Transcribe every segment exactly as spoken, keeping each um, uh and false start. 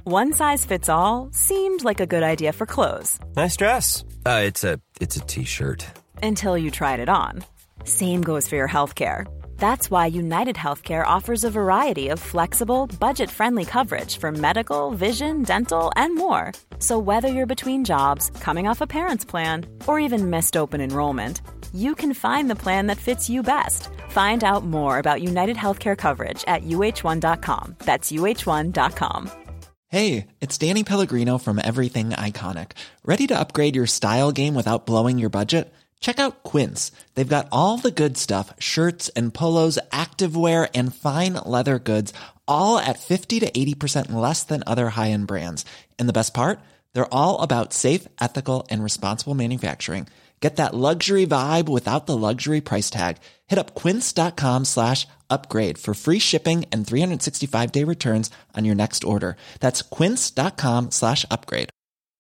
One size fits all seemed like a good idea for clothes. Nice dress. Uh, it's a it's a t-shirt. Until you tried it on. Same goes for your healthcare. That's why United Healthcare offers a variety of flexible, budget-friendly coverage for medical, vision, dental, and more. So whether you're between jobs, coming off a parent's plan, or even missed open enrollment, you can find the plan that fits you best. Find out more about United Healthcare coverage at U H one dot com. That's U H one dot com. Hey, it's Danny Pellegrino from Everything Iconic. Ready to upgrade your style game without blowing your budget? Check out Quince. They've got all the good stuff, shirts and polos, activewear, and fine leather goods, all at fifty to eighty percent less than other high-end brands. And the best part? They're all about safe, ethical, and responsible manufacturing. Get that luxury vibe without the luxury price tag. Hit up quince.com slash upgrade for free shipping and three sixty-five day returns on your next order. That's quince.com slash upgrade.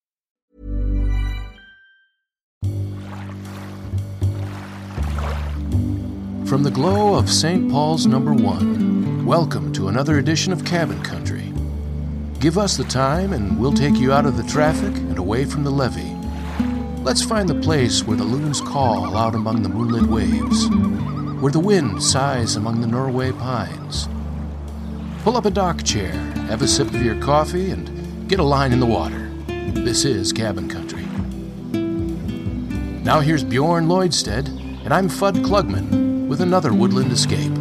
From the glow of Saint Paul's number one, welcome to another edition of Cabin Country. Give us the time and we'll take you out of the traffic and away from the levee. Let's find the place where the loons call out among the moonlit waves, where the wind sighs among the Norway pines. Pull up a dock chair, have a sip of your coffee, and get a line in the water. This is Cabin Country. Now here's Bjorn Lloydstead, and I'm Fudd Klugman with another woodland escape.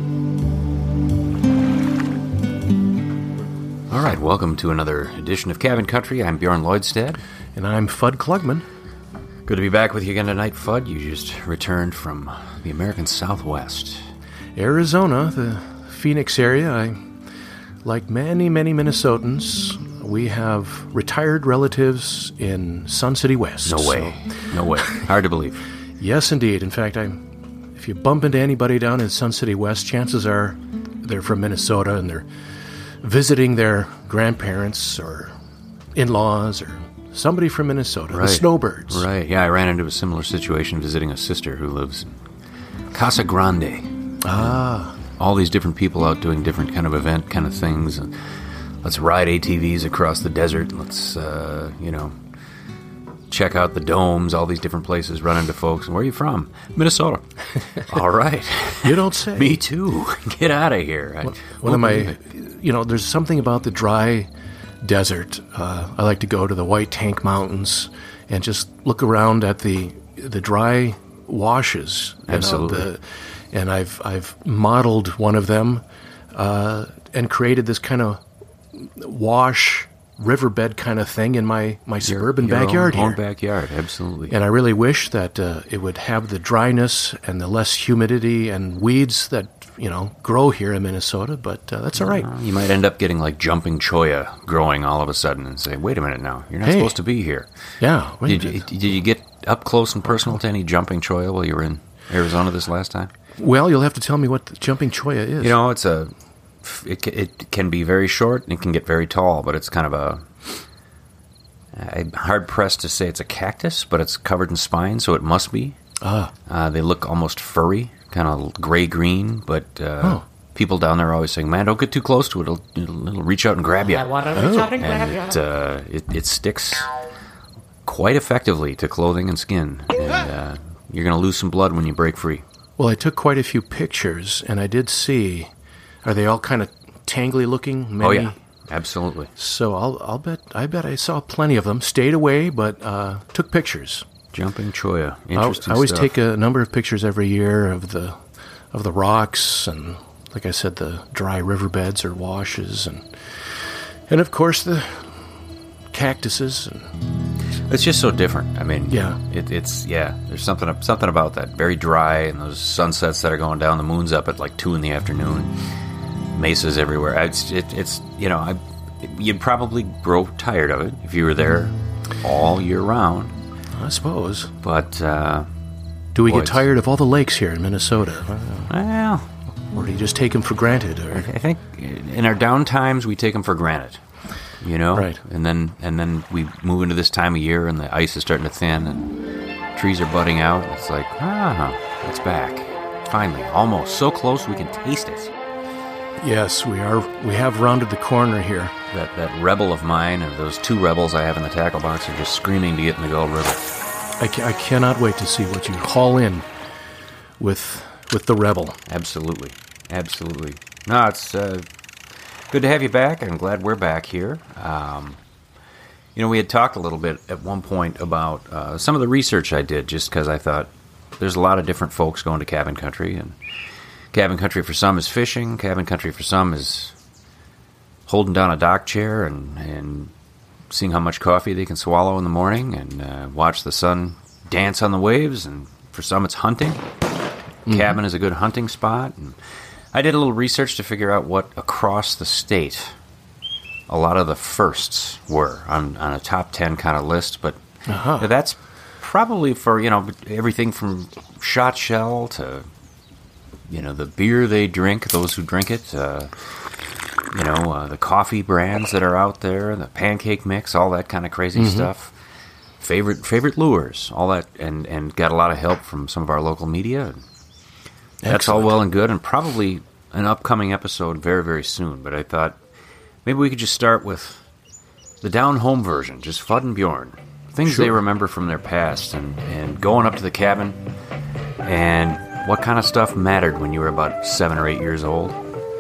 All right, welcome to another edition of Cabin Country. I'm Bjorn Lloydstead. And I'm Fudd Klugman. Good to be back with you again tonight, Fudd. You just returned from the American Southwest. Arizona, the Phoenix area. I, like many, many Minnesotans, we have retired relatives in Sun City West. No way. So. No way. Hard to believe. Yes, indeed. In fact, I, if you bump into anybody down in Sun City West, chances are they're from Minnesota and they're visiting their grandparents or in-laws or somebody from Minnesota, right. The Snowbirds. Right, yeah, I ran into a similar situation visiting a sister who lives in Casa Grande. Ah. All these different people out doing different kind of event kind of things. And let's ride A T Vs across the desert. Let's, uh, you know, check out the domes, all these different places, run into folks. And where are you from? Minnesota. All right. You don't say. Me too. Get out of here. One, one of my, you know, there's something about the dry desert. Uh, I like to go to the White Tank Mountains and just look around at the the dry washes. Absolutely. Know, the, and I've I've modeled one of them uh, and created this kind of wash riverbed kind of thing in my, my suburban your, your backyard own, here. Own backyard, absolutely. And I really wish that uh, it would have the dryness and the less humidity and weeds that, you know, grow here in Minnesota, but uh, that's all right. Uh, you might end up getting like jumping cholla growing all of a sudden and say, wait a minute now, you're not hey. supposed to be here. Yeah. Did you, did you get up close and personal to any jumping cholla while you were in Arizona this last time? Well, you'll have to tell me what the jumping cholla is. You know, it's a... It, it can be very short and it can get very tall, but it's kind of a... I'm hard-pressed to say it's a cactus, but it's covered in spines, so it must be. Ah. Uh, they look almost furry, kind of gray-green, but uh, oh. people down there are always saying, man, don't get too close to it. It'll, it'll, it'll reach out and grab you. I want to reach oh. out and grab you. And it, uh, it, it sticks quite effectively to clothing and skin, and uh, you're going to lose some blood when you break free. Well, I took quite a few pictures, and I did see... Are they all kind of tangly looking? Many? Oh, yeah. Absolutely. So I'll I'll bet I bet I saw plenty of them. Stayed away, but uh, took pictures. Jumping cholla, interesting I always stuff. take a number of pictures every year of the of the rocks and, like I said, the dry riverbeds or washes and and of course the cactuses. And it's just so different. I mean, yeah, it, it's yeah. There's something something about that. Very dry, and those sunsets that are going down. The moon's up at like two in the afternoon. Mesas everywhere. It's, it, it's you know, I, you'd probably grow tired of it if you were there all year round. I suppose. But uh, do we boy, get tired of all the lakes here in Minnesota? Well, or do you just take them for granted? Or? I think in our down times we take them for granted. You know, right? And then and then we move into this time of year, and the ice is starting to thin, and trees are budding out. It's like, ah, it's back. Finally, almost so close we can taste it. Yes, we are. We have rounded the corner here. That that rebel of mine, and those two rebels I have in the tackle box, are just screaming to get in the Gull River. I, ca- I cannot wait to see what you haul in with with the rebel. Absolutely, absolutely. No, it's uh, good to have you back. I'm glad we're back here. Um, you know, we had talked a little bit at one point about uh, some of the research I did, just because I thought there's a lot of different folks going to cabin country, and cabin country for some is fishing. Cabin country for some is holding down a dock chair and, and seeing how much coffee they can swallow in the morning and uh, watch the sun dance on the waves. And for some, it's hunting. Mm-hmm. Cabin is a good hunting spot. And I did a little research to figure out what across the state a lot of the firsts were on, on a top ten kind of list. But uh-huh. that's probably for, you know, everything from shot shell to, you know, the beer they drink, those who drink it, uh, you know, uh, the coffee brands that are out there, the pancake mix, all that kind of crazy mm-hmm. stuff. Favorite favorite lures, all that, and, and got a lot of help from some of our local media. That's Excellent. All well and good, and probably an upcoming episode very, very soon. But I thought maybe we could just start with the down-home version, just Fudd and Bjorn. Things sure. they remember from their past, and, and going up to the cabin, and what kind of stuff mattered when you were about seven or eight years old?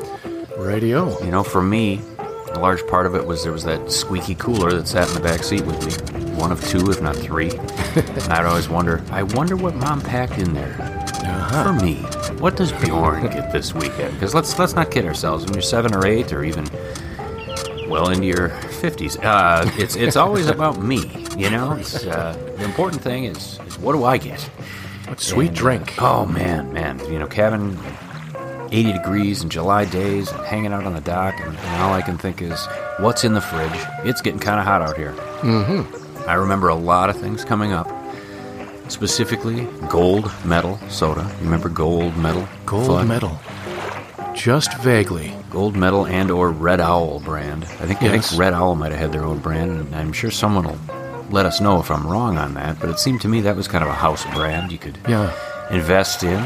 Radio. You know, for me, a large part of it was there was that squeaky cooler that sat in the back seat with me. One of two, if not three. And I'd always wonder, I wonder what Mom packed in there. Uh-huh. For me, what does Bjorn get this weekend? Because let's let's not kid ourselves. When you're seven or eight, or even well into your fifties, uh, it's it's always about me. You know, it's, uh, the important thing is, is what do I get? What sweet and, drink. Uh, oh, man, man. You know, cabin, eighty degrees and July days, and hanging out on the dock, and, and all I can think is, what's in the fridge? It's getting kind of hot out here. Mm-hmm. I remember a lot of things coming up, specifically Gold Medal soda. You remember Gold Medal? Gold Fudd? Medal. Just vaguely. Gold Medal and or Red Owl brand. I think, yes. I think Red Owl might have had their own brand, and I'm sure someone will let us know if I'm wrong on that, but it seemed to me that was kind of a house brand you could yeah. invest in.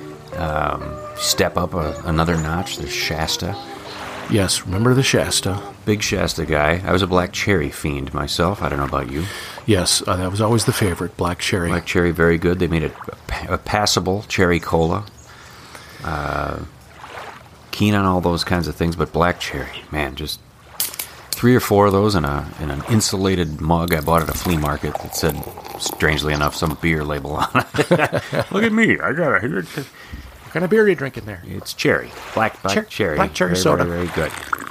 Um, step up a, another notch. There's Shasta. Yes, remember the Shasta. Big Shasta guy. I was a black cherry fiend myself. I don't know about you. Yes, uh, that was always the favorite, black cherry. Black cherry, very good. They made it a, a passable cherry cola. Uh, keen on all those kinds of things, but black cherry, man, just three or four of those in a in an insulated mug I bought at a flea market that said, strangely enough, some beer label on it. Look at me, I got a what kind of beer are you drinking there? It's cherry, black black Cher- cherry, black cherry very, soda. Very, very good.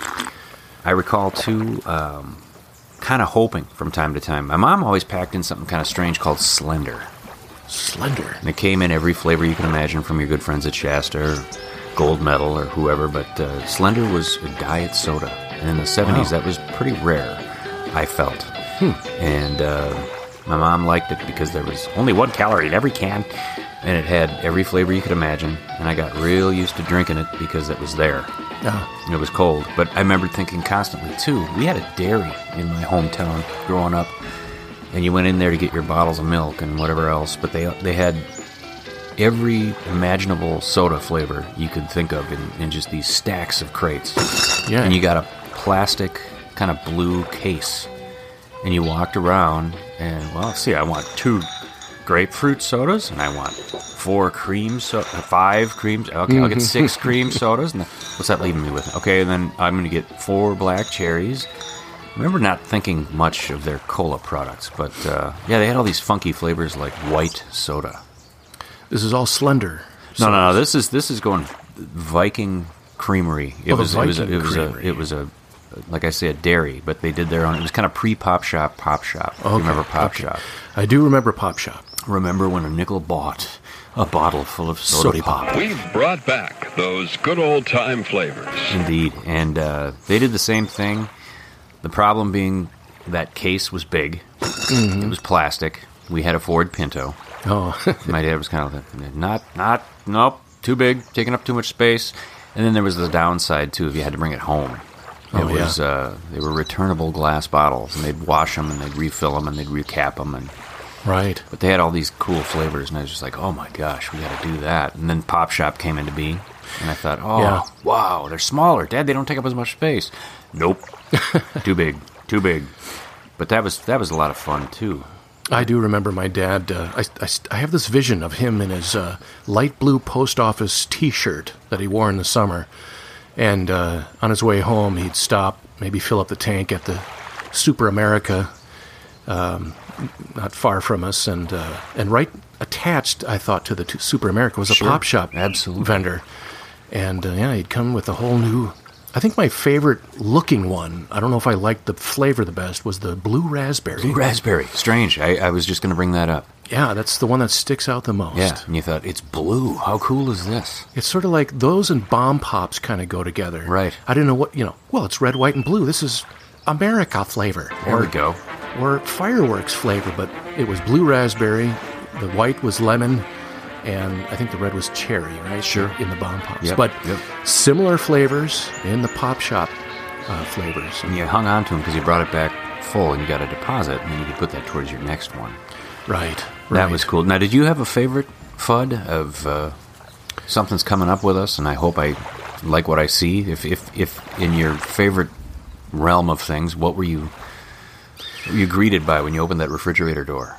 I recall too, um, kind of hoping from time to time. My mom always packed in something kind of strange called Slender. Slender. And it came in every flavor you can imagine from your good friends at Shasta or Gold Medal or whoever, but uh, Slender was a diet soda. And in the seventies, wow. that was pretty rare, I felt. Hmm. And uh, my mom liked it because there was only one calorie in every can, and it had every flavor you could imagine. And I got real used to drinking it because it was there. Oh. It was cold. But I remembered thinking constantly, too, we had a dairy in my hometown growing up, and you went in there to get your bottles of milk and whatever else, but they they had every imaginable soda flavor you could think of in, in just these stacks of crates. Yeah. And you got a plastic kind of blue case, and you walked around and, well, let's see, I want two grapefruit sodas, and I want four cream so five creams. Okay, mm-hmm. I'll get six cream sodas. And then, what's that leaving me with? Okay, and then I'm going to get four black cherries. I remember not thinking much of their cola products, but uh, yeah, they had all these funky flavors like white soda. This is all Slender. No, no, no. This is this is going Viking Creamery. It oh, was Viking it was a, it was Creamery. a it was a like I say a dairy, but they did their own. It was kind of pre Pop Shop. Pop Shop. Okay. You remember Pop okay. Shop? I do remember Pop Shop. Remember when a nickel bought a bottle full of soda, soda pop? pop. We've brought back those good old time flavors. Indeed, and uh, they did the same thing. The problem being that case was big. Mm-hmm. It was plastic. We had a Ford Pinto. Oh, my dad was kind of like, not, not, nope, too big, taking up too much space. And then there was the downside too, if you had to bring it home. It oh, was, yeah. uh, they were returnable glass bottles, and they'd wash them, and they'd refill them, and they'd recap them, and right. But they had all these cool flavors, and I was just like, oh my gosh, we got to do that. And then Pop Shop came into being. And I thought, oh, Yeah. wow, they're smaller. Dad, they don't take up as much space. Nope. Too big. Too big. But that was that was a lot of fun, too. I do remember my dad. Uh, I, I, I have this vision of him in his uh, light blue post office T-shirt that he wore in the summer. And uh, on his way home, he'd stop, maybe fill up the tank at the Super America, um, not far from us. And uh, and right attached, I thought, to the t- Super America was a Sure. Pop Shop Absolutely. vendor. And uh, yeah, he'd come with a whole new... I think my favorite looking one, I don't know if I liked the flavor the best, was the blue raspberry. Blue raspberry. Strange. I, I was just going to bring that up. Yeah, that's the one that sticks out the most. Yeah. And you thought, it's blue. How cool is this? It's sort of like those and bomb pops kind of go together. Right. I didn't know what, you know, well, it's red, white, and blue. This is America flavor. There or, we go. Or fireworks flavor, but it was blue raspberry, the white was lemon, and I think the red was cherry, right? Sure. In the bomb pops. Yep, But yep. similar flavors in the Pop Shop uh, flavors. And you hung on to them because you brought it back full and you got a deposit, and then you could put that towards your next one. Right. That right. was cool. Now, did you have a favorite F U D of uh, something's coming up with us, and I hope I like what I see? If, if, if in your favorite realm of things, what were you, what were you greeted by when you opened that refrigerator door?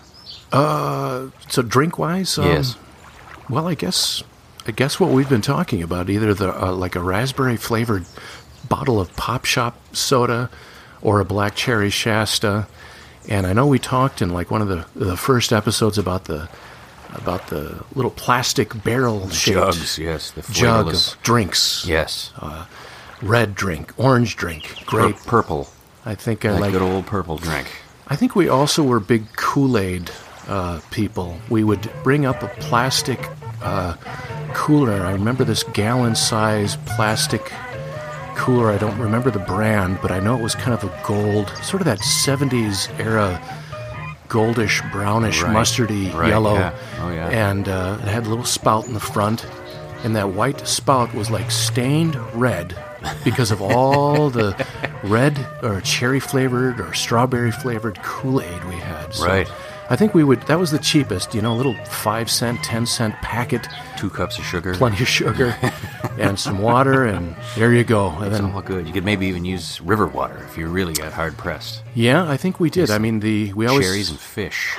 Uh, so drink-wise? Um, Yes. Well, I guess I guess what we've been talking about, either the uh, like a raspberry-flavored bottle of Pop Shop soda or a black cherry Shasta. And I know we talked in like one of the, the first episodes about the about the little plastic barrel Jugs, yes. The jug flavorless. of drinks. Yes. Red drink, orange drink, grape. Pur- purple. I think I That like. good old purple drink. I think we also were big Kool-Aid uh, people. We would bring up a plastic uh, cooler. I remember this gallon-size plastic cooler. I don't remember the brand, but I know it was kind of a gold, sort of that seventies era goldish, brownish, Right, mustardy right, yellow. yeah. Oh, yeah. And uh, it had a little spout in the front, and that white spout was like stained red because of all the red or cherry flavored or strawberry flavored Kool-Aid we had. So Right. I think we would. That was the cheapest, you know, a little five cent, ten cent packet, Two cups of sugar. plenty of sugar, and some water, and there you go. And It's then, all good. You could maybe even use river water if you really got hard pressed. yeah, I think we did. I mean, the we always Cherries and fish.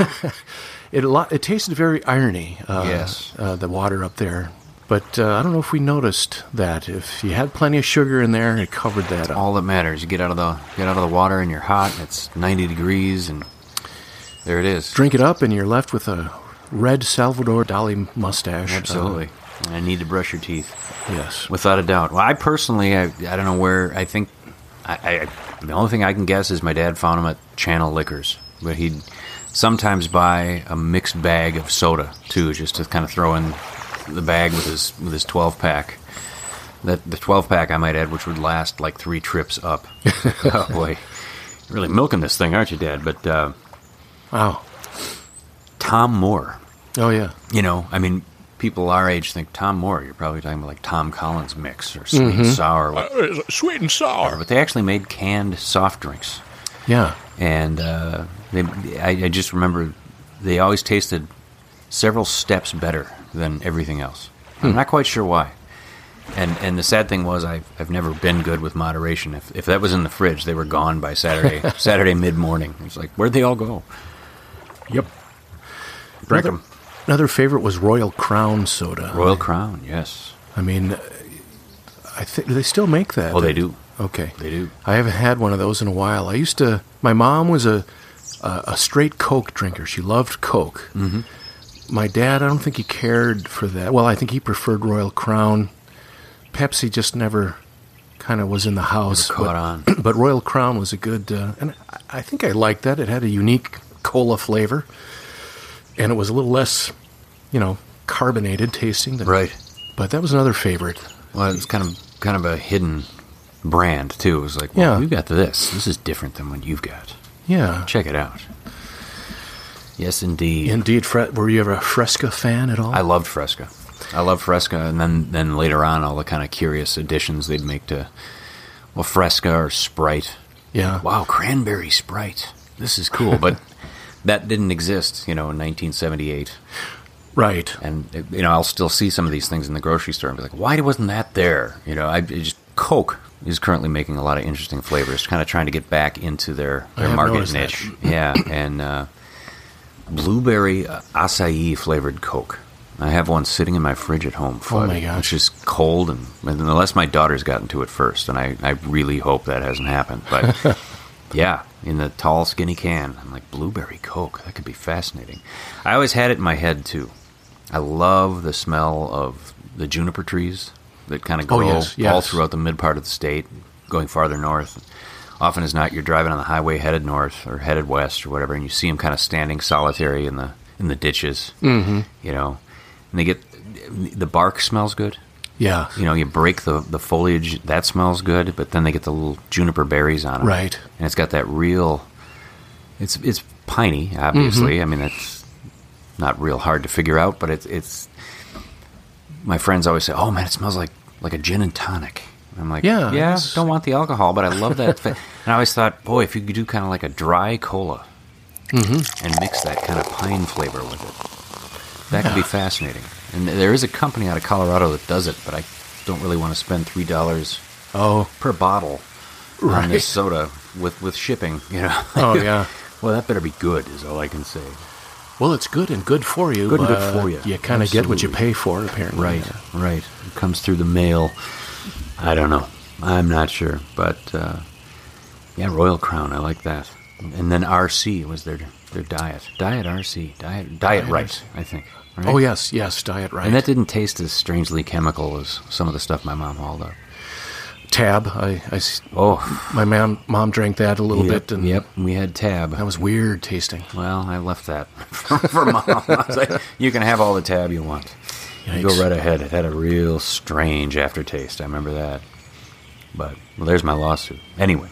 it a lot. It tasted very irony. Uh, Yes. uh, the water up there. But uh, I don't know if we noticed that. If you had plenty of sugar in there, it covered that up. All that matters. You get out of the get out of the water and you're hot. And it's ninety degrees and there it is. Drink it up, and you're left with a red Salvador Dali mustache. Absolutely. I need to brush your teeth. Uh, yes. Without a doubt. Well, I personally, I, I don't know where, I think, I, I the only thing I can guess is my dad found them at Channel Liquors. But he'd sometimes buy a mixed bag of soda, too, just to kind of throw in the bag with his with his twelve-pack. That the twelve-pack, I might add, which would last like three trips up. Oh, boy. You're really milking this thing, aren't you, Dad? But uh, Wow. Tom Moore. Oh, yeah. You know, I mean, people our age think Tom Moore. You're probably talking about like Tom Collins mix or sweet Mm-hmm. and sour. What- Uh, Sweet and sour. But they actually made canned soft drinks. Yeah. And uh, they, I, I just remember they always tasted several steps better than everything else. I'm not quite sure why. And and the sad thing was I've, I've never been good with moderation. If if that was in the fridge, they were gone by Saturday Saturday mid-morning. It's like, where'd they all go? Yep. Drink Another, them. another favorite was Royal Crown soda. Royal Crown, yes. I mean, I think do they still make that? Oh, they do. Okay. They do. I haven't had one of those in a while. I used to. My mom was a a, a straight Coke drinker. She loved Coke. Mm-hmm. My dad, I don't think he cared for that. Well, I think he preferred Royal Crown. Pepsi just never kind of was in the house. Never caught but, on. But Royal Crown was a good, uh, and I, I think I liked that. It had a unique cola flavor, and it was a little less, you know, carbonated tasting. Than, Right. But that was another favorite. Well, it's kind of kind of a hidden brand too. It was like, well, Yeah. we've got this. This is different than what you've got. Yeah. Check it out. Yes, indeed. Indeed. Fre- were you ever a Fresca fan at all? I loved Fresca. I loved Fresca, and then, then later on, all the kind of curious additions they'd make to, well, Fresca or Sprite. Yeah. Wow, cranberry Sprite. This is cool, but that didn't exist, you know, in nineteen seventy-eight. Right. And, you know, I'll still see some of these things in the grocery store and be like, why wasn't that there? You know, I it just Coke is currently making a lot of interesting flavors, kind of trying to get back into their, their market niche. Yeah, and uh, blueberry acai flavored Coke. I have one sitting in my fridge at home. Fudd, oh my gosh. It's just cold, and, and unless my daughter's gotten to it first, and I, I really hope that hasn't happened. But yeah, in the tall, skinny can, I'm like, blueberry Coke, that could be fascinating. I always had it in my head, too. I love the smell of the juniper trees that kind of grow oh, yes, yes. all throughout the mid part of the state, going farther north. Often as not, you're driving on the highway headed north or headed west or whatever, and you see them kind of standing solitary in the in the ditches. Mm-hmm. You know, and they get the bark smells good. Yeah, you know, you break the the foliage, that smells good, but then they get the little juniper berries on them, right? And it's got that real. It's it's piney, obviously. Mm-hmm. I mean, it's not real hard to figure out, but it's it's. My friends always say, "Oh man, it smells like." Like a gin and tonic. I'm like, yeah, yeah don't want the alcohol, but I love that. And I always thought, boy, if you could do kind of like a dry cola mm-hmm. and mix that kind of pine flavor with it, that yeah. could be fascinating. And there is a company out of Colorado that does it, but I don't really want to spend three dollars oh. per bottle right. on this soda with, with shipping. You know? Oh, yeah. Well, that better be good, is all I can say. Well, it's good and good for you. Good and good uh, for you. You kind of get what you pay for, apparently. Right, yeah. right. It comes through the mail. I don't know. I'm not sure. But, uh, yeah, Royal Crown, I like that. And then R C was their their diet. Diet R C. Diet Diet Right, I think. Right? Oh, yes, yes, Diet Right. And that didn't taste as strangely chemical as some of the stuff my mom hauled up. Tab. I, I, oh, my mom, mom drank that a little yep, bit. And yep, we had Tab. That was weird tasting. Well, I left that for, for Mom. I was like, you can have all the Tab you want. You go right ahead. It had a real strange aftertaste. I remember that. But, well, there's my lawsuit. Anyway.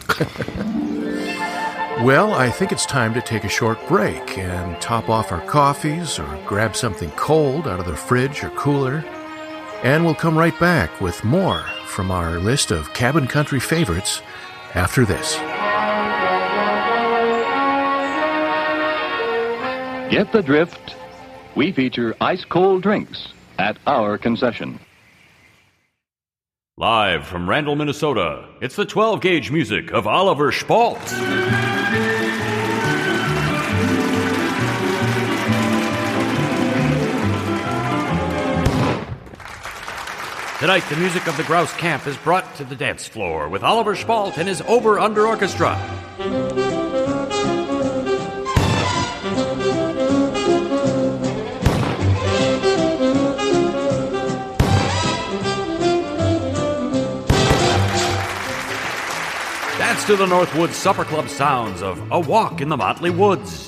Well, I think it's time to take a short break and top off our coffees or grab something cold out of the fridge or cooler. And we'll come right back with more from our list of cabin country favorites after this. Get the drift? We feature ice-cold drinks at our concession. Live from Randall, Minnesota, it's the twelve-gauge music of Oliver Spalt. Tonight, the music of the Grouse Camp is brought to the dance floor with Oliver Spalt and his over-under orchestra. Dance to the Northwoods Supper Club sounds of A Walk in the Motley Woods.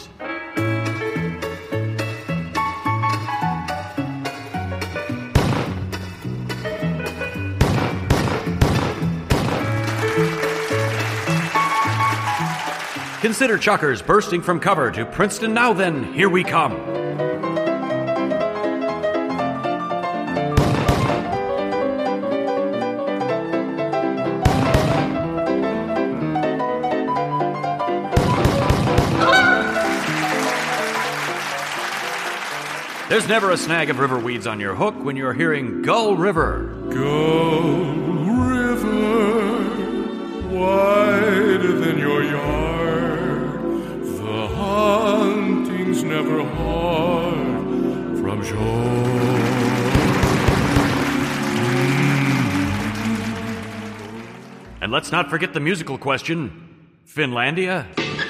Consider Chuckers bursting from cover to Princeton Now Then, Here We Come. There's never a snag of river weeds on your hook when you're hearing Gull River. Gull River, wider than your yard. The hunting's never hard from shore. And let's not forget the musical question, Finlandia?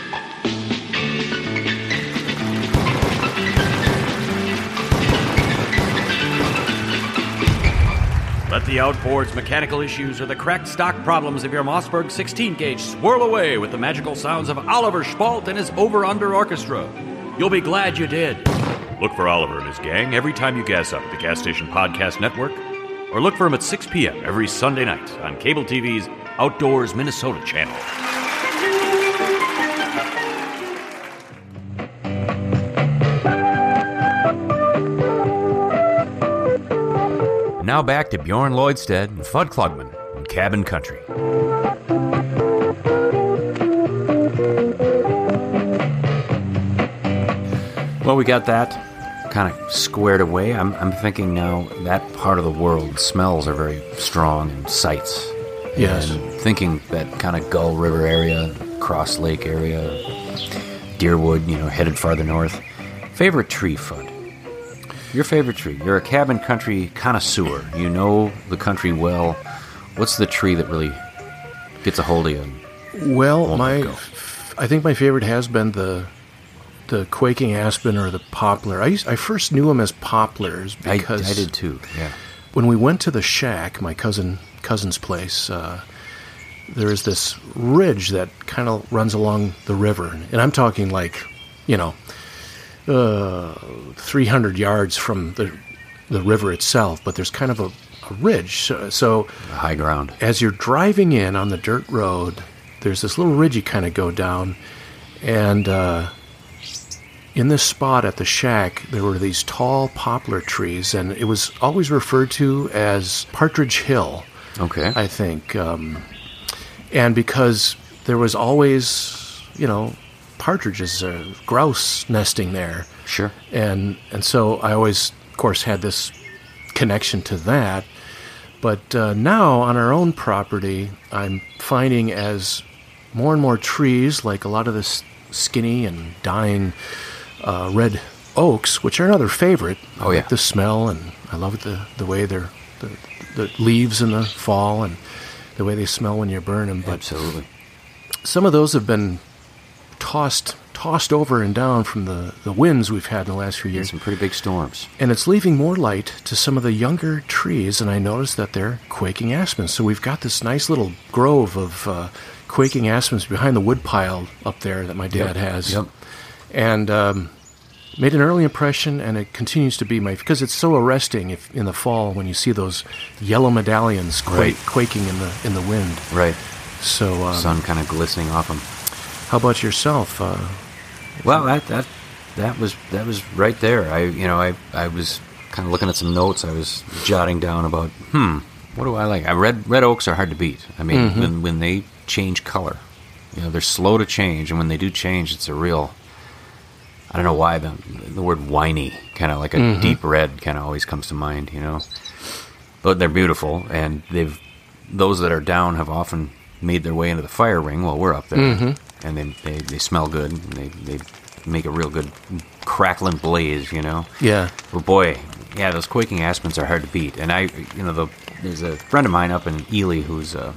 Let the outboard's mechanical issues or the cracked stock problems of your Mossberg sixteen gauge swirl away with the magical sounds of Oliver Spalt and his over-under orchestra. You'll be glad you did. Look for Oliver and his gang every time you gas up at the Gas Station Podcast Network, or look for him at six p.m. every Sunday night on Cable T V's Outdoors Minnesota channel. Now back to Bjorn Lloydstead and Fudd Klugman in Cabin Country. Well, we got that. kind of squared away, I'm, I'm thinking now that part of the world, smells are very strong and sights. Yes. And thinking that kind of Gull River area, Cross Lake area, Deerwood, you know, headed farther north. Favorite tree, Fudd? Your favorite tree. You're a cabin country connoisseur. You know the country well. What's the tree that really gets a hold of you? Well, my, I think my favorite has been the the quaking aspen or the poplar. I used, I first knew them as poplars because I, I did too. Yeah. When we went to the shack, my cousin cousin's place, uh, there is this ridge that kind of runs along the river, and I'm talking like, you know, uh, three hundred yards from the the river itself. But there's kind of a, a ridge, so, so high ground. As you're driving in on the dirt road, there's this little ridge you kind of go down, and uh, in this spot at the shack, there were these tall poplar trees, and it was always referred to as Partridge Hill. Okay. I think. Um, and because there was always, you know, partridges, uh, grouse nesting there. Sure. And, and so I always, of course, had this connection to that. But uh, now on our own property, I'm finding as more and more trees, like a lot of this skinny and dying uh, red oaks, which are another favorite. Oh, I yeah. like the smell, and I love the, the way they're, the, the leaves in the fall and the way they smell when you burn them. But absolutely. Some of those have been tossed tossed over and down from the, the winds we've had in the last few years. Some pretty big storms. And it's leaving more light to some of the younger trees, and I noticed that they're quaking aspens. So we've got this nice little grove of uh, quaking aspens behind the woodpile up there that my dad Yep. has. Yep. And um, made an early impression, and it continues to be my... Because it's so arresting if, in the fall when you see those yellow medallions quake, Right. quaking in the in the wind. Right. So, um, Sun kind of glistening off them. How about yourself? Uh, Well, that that that was that was right there. I you know I I was kind of looking at some notes. I was jotting down about hmm what do I like? I red red oaks are hard to beat. I mean Mhm. when when they change color, you know they're slow to change, and when they do change, it's a real. I don't know why the the word whiny, kind of like a Mhm. deep red, kind of always comes to mind. You know, but they're beautiful, and they've those that are down have often made their way into the fire ring while we're up there. Mhm. And they, they, they smell good. And they, they make a real good crackling blaze, you know? Yeah. But boy, yeah, those quaking aspens are hard to beat. And I, you know, the, there's a friend of mine up in Ely who's a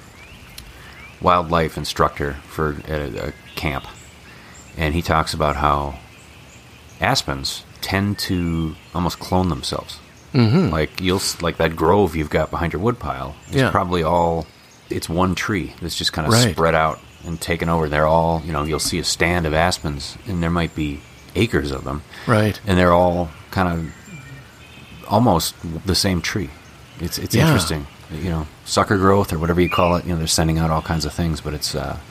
wildlife instructor for at a, a camp. And he talks about how aspens tend to almost clone themselves. Mhm. Like you'll s- like that grove you've got behind your woodpile is Yeah. probably all it's one tree that's just kind of Right. spread out and taken over. They're all, you know, you'll see a stand of aspens, and there might be acres of them, Right. and they're all kind of almost the same tree. It's it's Yeah. interesting, you know, sucker growth or whatever you call it. You know, they're sending out all kinds of things, but it's uh,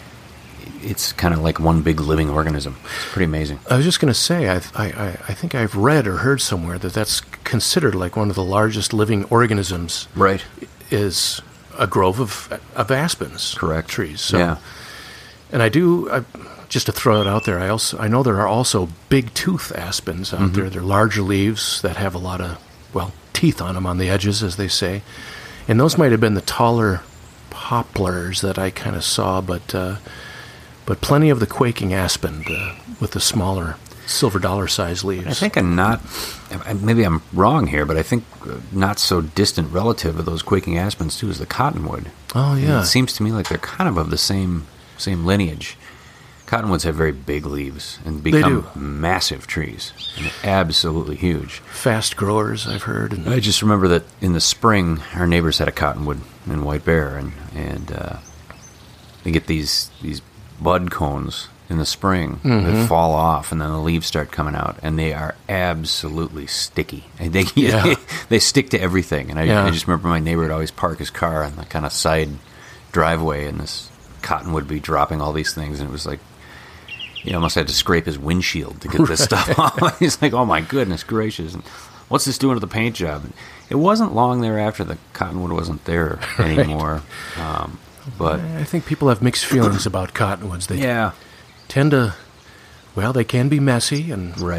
it's kind of like one big living organism. It's pretty amazing. I was just going to say, I, I, I think I've read or heard somewhere that that's considered like one of the largest living organisms. Right. Is a grove of of aspens. Correct. Trees. So, Yeah. And I do, I, just to throw it out there, I also I know there are also big tooth aspens out Mhm. there. They're larger leaves that have a lot of, well, teeth on them on the edges, as they say. And those might have been the taller poplars that I kind of saw, but uh, but plenty of the quaking aspen uh, with the smaller silver dollar size leaves. I think a not, maybe I'm wrong here, but I think uh, not so distant relative of those quaking aspens too is the cottonwood. Oh, And yeah. it seems to me like they're kind of of the same same lineage. Cottonwoods have very big leaves and They become do. massive trees, and absolutely huge. Fast growers, I've heard. And I just remember that in the spring, our neighbors had a cottonwood in White Bear, and and uh, they get these these bud cones in the spring Mhm. that fall off, and then the leaves start coming out, and they are absolutely sticky. And they Yeah. they stick to everything. And I, Yeah. I just remember my neighbor would always park his car on the kind of side driveway, and this cotton would be dropping all these things, and it was like he almost had to scrape his windshield to get this stuff off. He's like, "Oh my goodness gracious! And what's this doing to the paint job?" And it wasn't long thereafter the cottonwood wasn't there Right. anymore. Um, but I think people have mixed feelings about cottonwoods. They yeah, tend to, well, they can be messy, and right.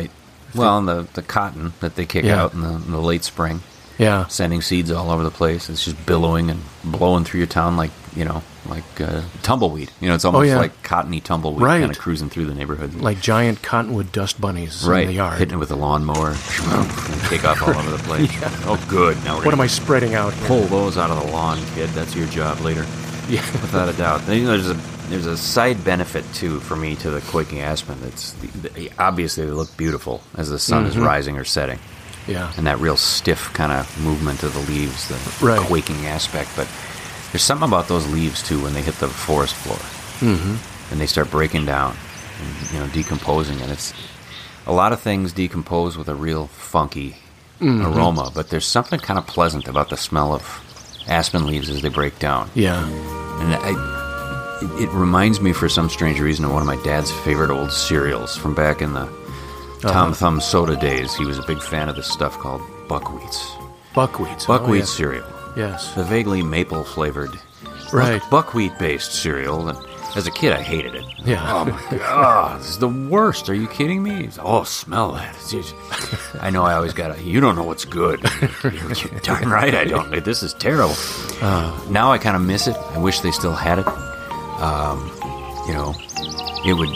Well, and the, the cotton that they kick Yeah. out in the, in the late spring. Yeah. Sending seeds all over the place. It's just billowing and blowing through your town like, you know, like uh, tumbleweed. You know, it's almost yeah. like cottony tumbleweed Right. kind of cruising through the neighborhood. Like giant cottonwood dust bunnies right. in the yard. Hitting it with a lawnmower and take off all over the place. Yeah. Oh, good. Now we're What am gonna I spreading out here? pull those out of the lawn, kid. That's your job later. Yeah. Without a doubt. Then, you know, there's a there's a side benefit too for me to the quaking aspen. It's the, the, obviously they look beautiful as the sun Mm-hmm. is rising or setting, Yeah. and that real stiff kind of movement of the leaves, the Right. quaking aspect. But there's something about those leaves too when they hit the forest floor, mm-hmm. and they start breaking down, and, you know, decomposing, and it's a lot of things decompose with a real funky Mm-hmm. aroma. But there's something kind of pleasant about the smell of aspen leaves as they break down. Yeah. And I, it, it reminds me, for some strange reason, of one of my dad's favorite old cereals from back in the Tom Thumb soda days. He was a big fan of this stuff called buckwheats. Buckwheats. Buckwheat oh, cereal. Yes. The vaguely maple-flavored, Right. buckwheat-based cereal. And as a kid, I hated it. Yeah. Oh, my God. This is the worst. Are you kidding me? Oh, smell that. It's just, I know I always got to, you don't know what's good. You're, you're darn right I don't. This is terrible. Uh, now I kind of miss it. I wish they still had it. Um, you know, it would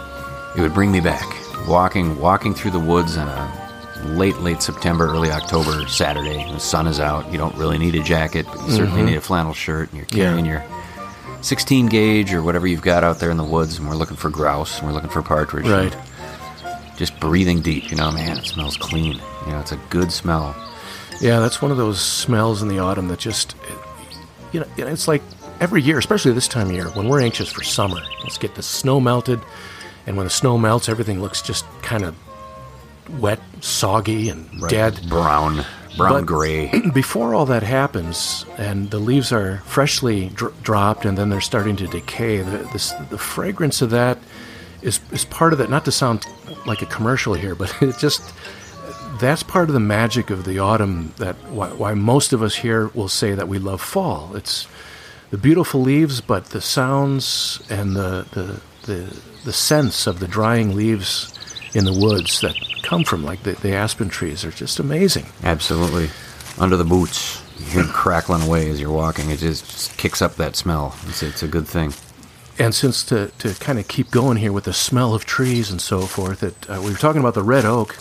it would bring me back. Walking walking through the woods on a late, late September, early October Saturday. The sun is out. You don't really need a jacket, but you certainly need a flannel shirt, and you're carrying Yeah. your sixteen gauge or whatever you've got out there in the woods, and we're looking for grouse, and we're looking for partridge. Right. And just breathing deep, you know, man, it smells clean. You know, it's a good smell. Yeah, that's one of those smells in the autumn that just, you know, it's like every year, especially this time of year, when we're anxious for summer. Let's get the snow melted, and when the snow melts, everything looks just kind of wet, soggy, and Right. dead. Brown, brown But gray. Before all that happens, and the leaves are freshly dr- dropped, and then they're starting to decay, the, this, the fragrance of that is, is part of that. Not to sound like a commercial here, but it just, that's part of the magic of the autumn, that why, why most of us here will say that we love fall. It's the beautiful leaves, but the sounds and the, the, the, the sense of the drying leaves in the woods that come from, like the, the aspen trees, are just amazing. Absolutely. Under the boots. You hear them crackling away as you're walking. It just, just kicks up that smell. It's, it's a good thing. And since to, to kind of keep going here with the smell of trees and so forth, that uh, we were talking about the red oak,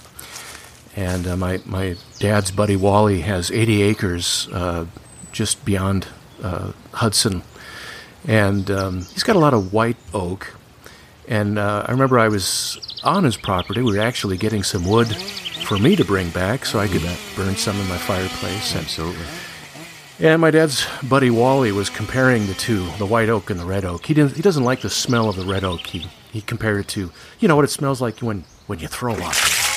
and uh, my, my dad's buddy Wally has eighty acres uh, just beyond uh, Hudson, and um, he's got a lot of white oak. And uh, I remember I was on his property. We were actually getting some wood for me to bring back so I could burn some in my fireplace. And, Absolutely. and my dad's buddy Wally was comparing the two, the white oak and the red oak. He didn't. He doesn't like the smell of the red oak. He he compared it to, you know, what it smells like when, when you throw up.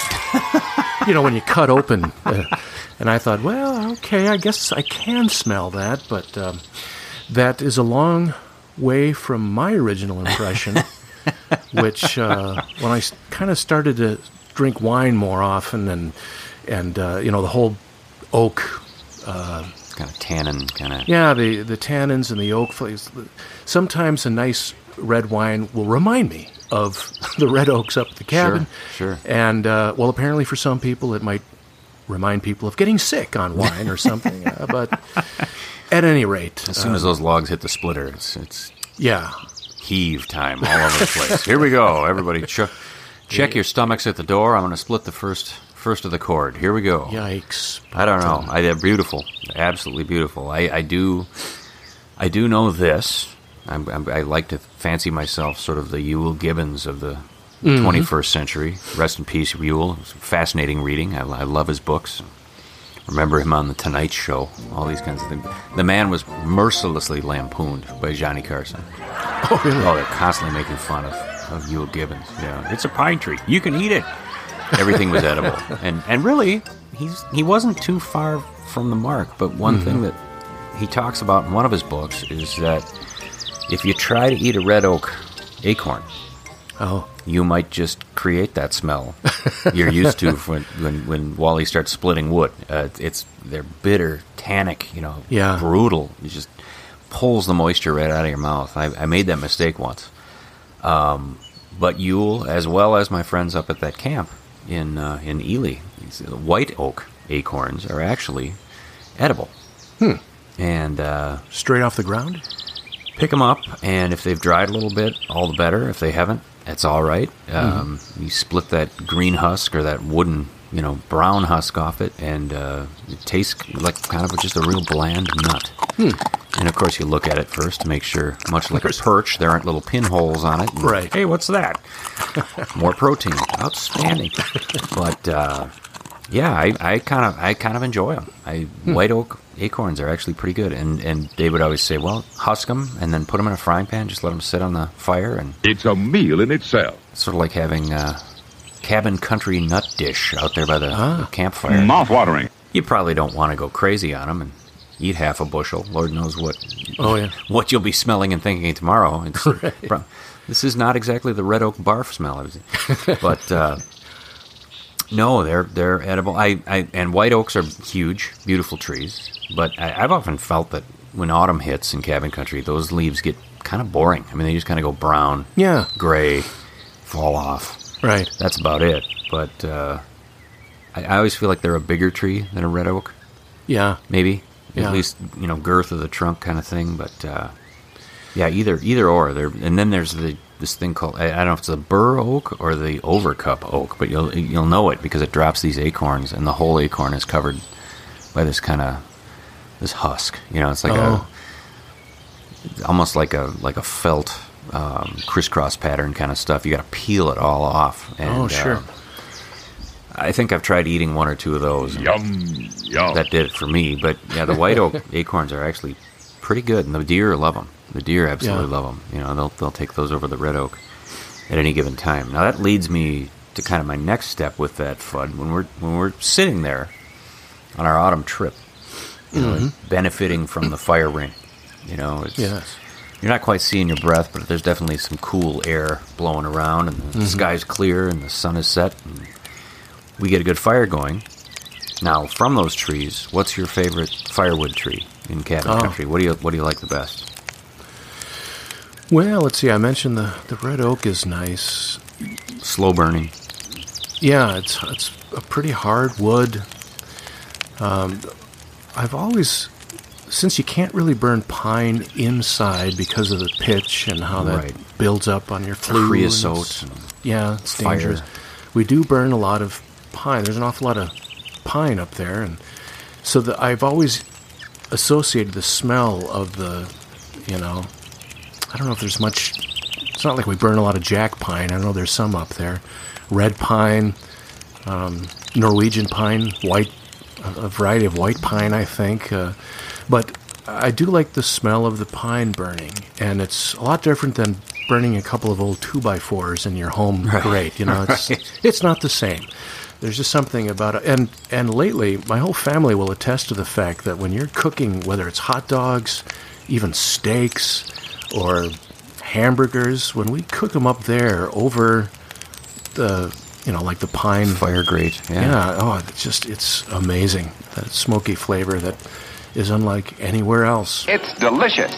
You know, when you cut open. Uh, and I thought, well, okay, I guess I can smell that, but um, that is a long way from my original impression, which uh, when I kind of started to drink wine more often, and and uh, you know, the whole oak. Uh, Kind of tannin, kind of. Yeah, the, the tannins and the oak flavors. Sometimes a nice red wine will remind me of the red oaks up at the cabin. Sure, sure. And, uh, well, apparently for some people it might remind people of getting sick on wine or something. uh, but at any rate. As soon uh, as those logs hit the splitter, it's, it's Yeah. heave time all over the place. Here we go, everybody. Ch- check your stomachs at the door. I'm going to split the first first of the cord. Here we go. Yikes. I don't know. I, they're beautiful, absolutely beautiful. I, I do, I do know this. I'm, I'm, I like to fancy myself sort of the Ewell Gibbons of the Mm-hmm. twenty-first century. Rest in peace, Ewell. It's fascinating reading. I, I love his books. Remember him on the Tonight Show. All these kinds of things. The man was mercilessly lampooned by Johnny Carson. Oh, really? Oh, they're constantly making fun of, of Ewell Gibbons. Yeah, it's a pine tree. You can eat it. Everything was edible, and and really, he's he wasn't too far from the mark. But one Mm-hmm. thing that he talks about in one of his books is that if you try to eat a red oak acorn, Oh. you might just create that smell you're used to when when, when Wally starts splitting wood. Uh, it's they're bitter, tannic, you know, Yeah. brutal. It just pulls the moisture right out of your mouth. I, I made that mistake once. Um, but Ewell, as well as my friends up at that camp, in uh, in Ely. These white oak acorns are actually edible. Hmm. And uh, straight off the ground? Pick them up, and if they've dried a little bit, all the better. If they haven't, it's all right. Um, mm-hmm. You split that green husk or that wooden, you know, brown husk off it, and uh, it tastes like kind of just a real bland nut. Hmm. And of course, you look at it first to make sure, much like a perch, there aren't little pinholes on it. And, right. Hey, what's that? More protein. Outstanding. But uh, yeah, I kind of I kind of enjoy them. I hmm. White oak acorns are actually pretty good, and and Dave would always say, well, husk them and then put them in a frying pan, just let them sit on the fire, and it's a meal in itself. It's sort of like having a cabin country nut dish out there by the, ah. the campfire. Mouth-watering. You probably don't want to go crazy on them and eat half a bushel. Lord knows what. Oh yeah, what you'll be smelling and thinking tomorrow. It's, right. pro- this is not exactly the red oak barf smell, but. Uh, No, they're they're edible. I, I and white oaks are huge, beautiful trees. But I, I've often felt that when autumn hits in cabin country, those leaves get kind of boring. I mean, they just kind of go brown, yeah, gray, fall off. Right. That's about it. But uh, I, I always feel like they're a bigger tree than a red oak. Yeah, maybe yeah. At least, you know, girth of the trunk kind of thing. But uh, yeah, either either or. They're, and then there's the. This thing called, I don't know if it's the bur oak or the overcup oak, but you'll you'll know it because it drops these acorns, and the whole acorn is covered by this kind of this husk. You know, it's like oh. a almost like a like a felt um, crisscross pattern kind of stuff. You got to peel it all off. And, oh, sure. Uh, I think I've tried eating one or two of those. Yum, yum. That did it for me. But yeah, the white oak acorns are actually pretty good, and the deer love them. The deer absolutely yeah. love them. You know, they'll they'll take those over the red oak at any given time. Now that leads me to kind of my next step with that Fudd. When we're when we're sitting there on our autumn trip, you mm-hmm. know, benefiting from the fire ring. You know, it's yes. you're not quite seeing your breath, but there's definitely some cool air blowing around, and the mm-hmm. sky's clear, and the sun is set, and we get a good fire going. Now, from those trees, what's your favorite firewood tree in cabin oh. country? What do you what do you like the best? Well, let's see. I mentioned the, the red oak is nice. Slow burning. Yeah, it's it's a pretty hard wood. Um, I've always, since you can't really burn pine inside because of the pitch and how that right. builds up on your flue. Creosote. And it's, yeah, it's fire. dangerous. We do burn a lot of pine. There's an awful lot of pine up there, and so the, I've always associated the smell of the, you know, I don't know if there's much. It's not like we burn a lot of jack pine. I know there's some up there. Red pine, um, Norwegian pine, white, a variety of white pine, I think. Uh, but I do like the smell of the pine burning, and it's a lot different than burning a couple of old two by fours in your home right. grate. You know, it's right. it's not the same. There's just something about it. And, and lately, my whole family will attest to the fact that when you're cooking, whether it's hot dogs, even steaks, or hamburgers, when we cook them up there over the, you know, like the pine fire grate. Yeah. yeah oh, it's just, it's amazing. That smoky flavor that is unlike anywhere else. It's delicious.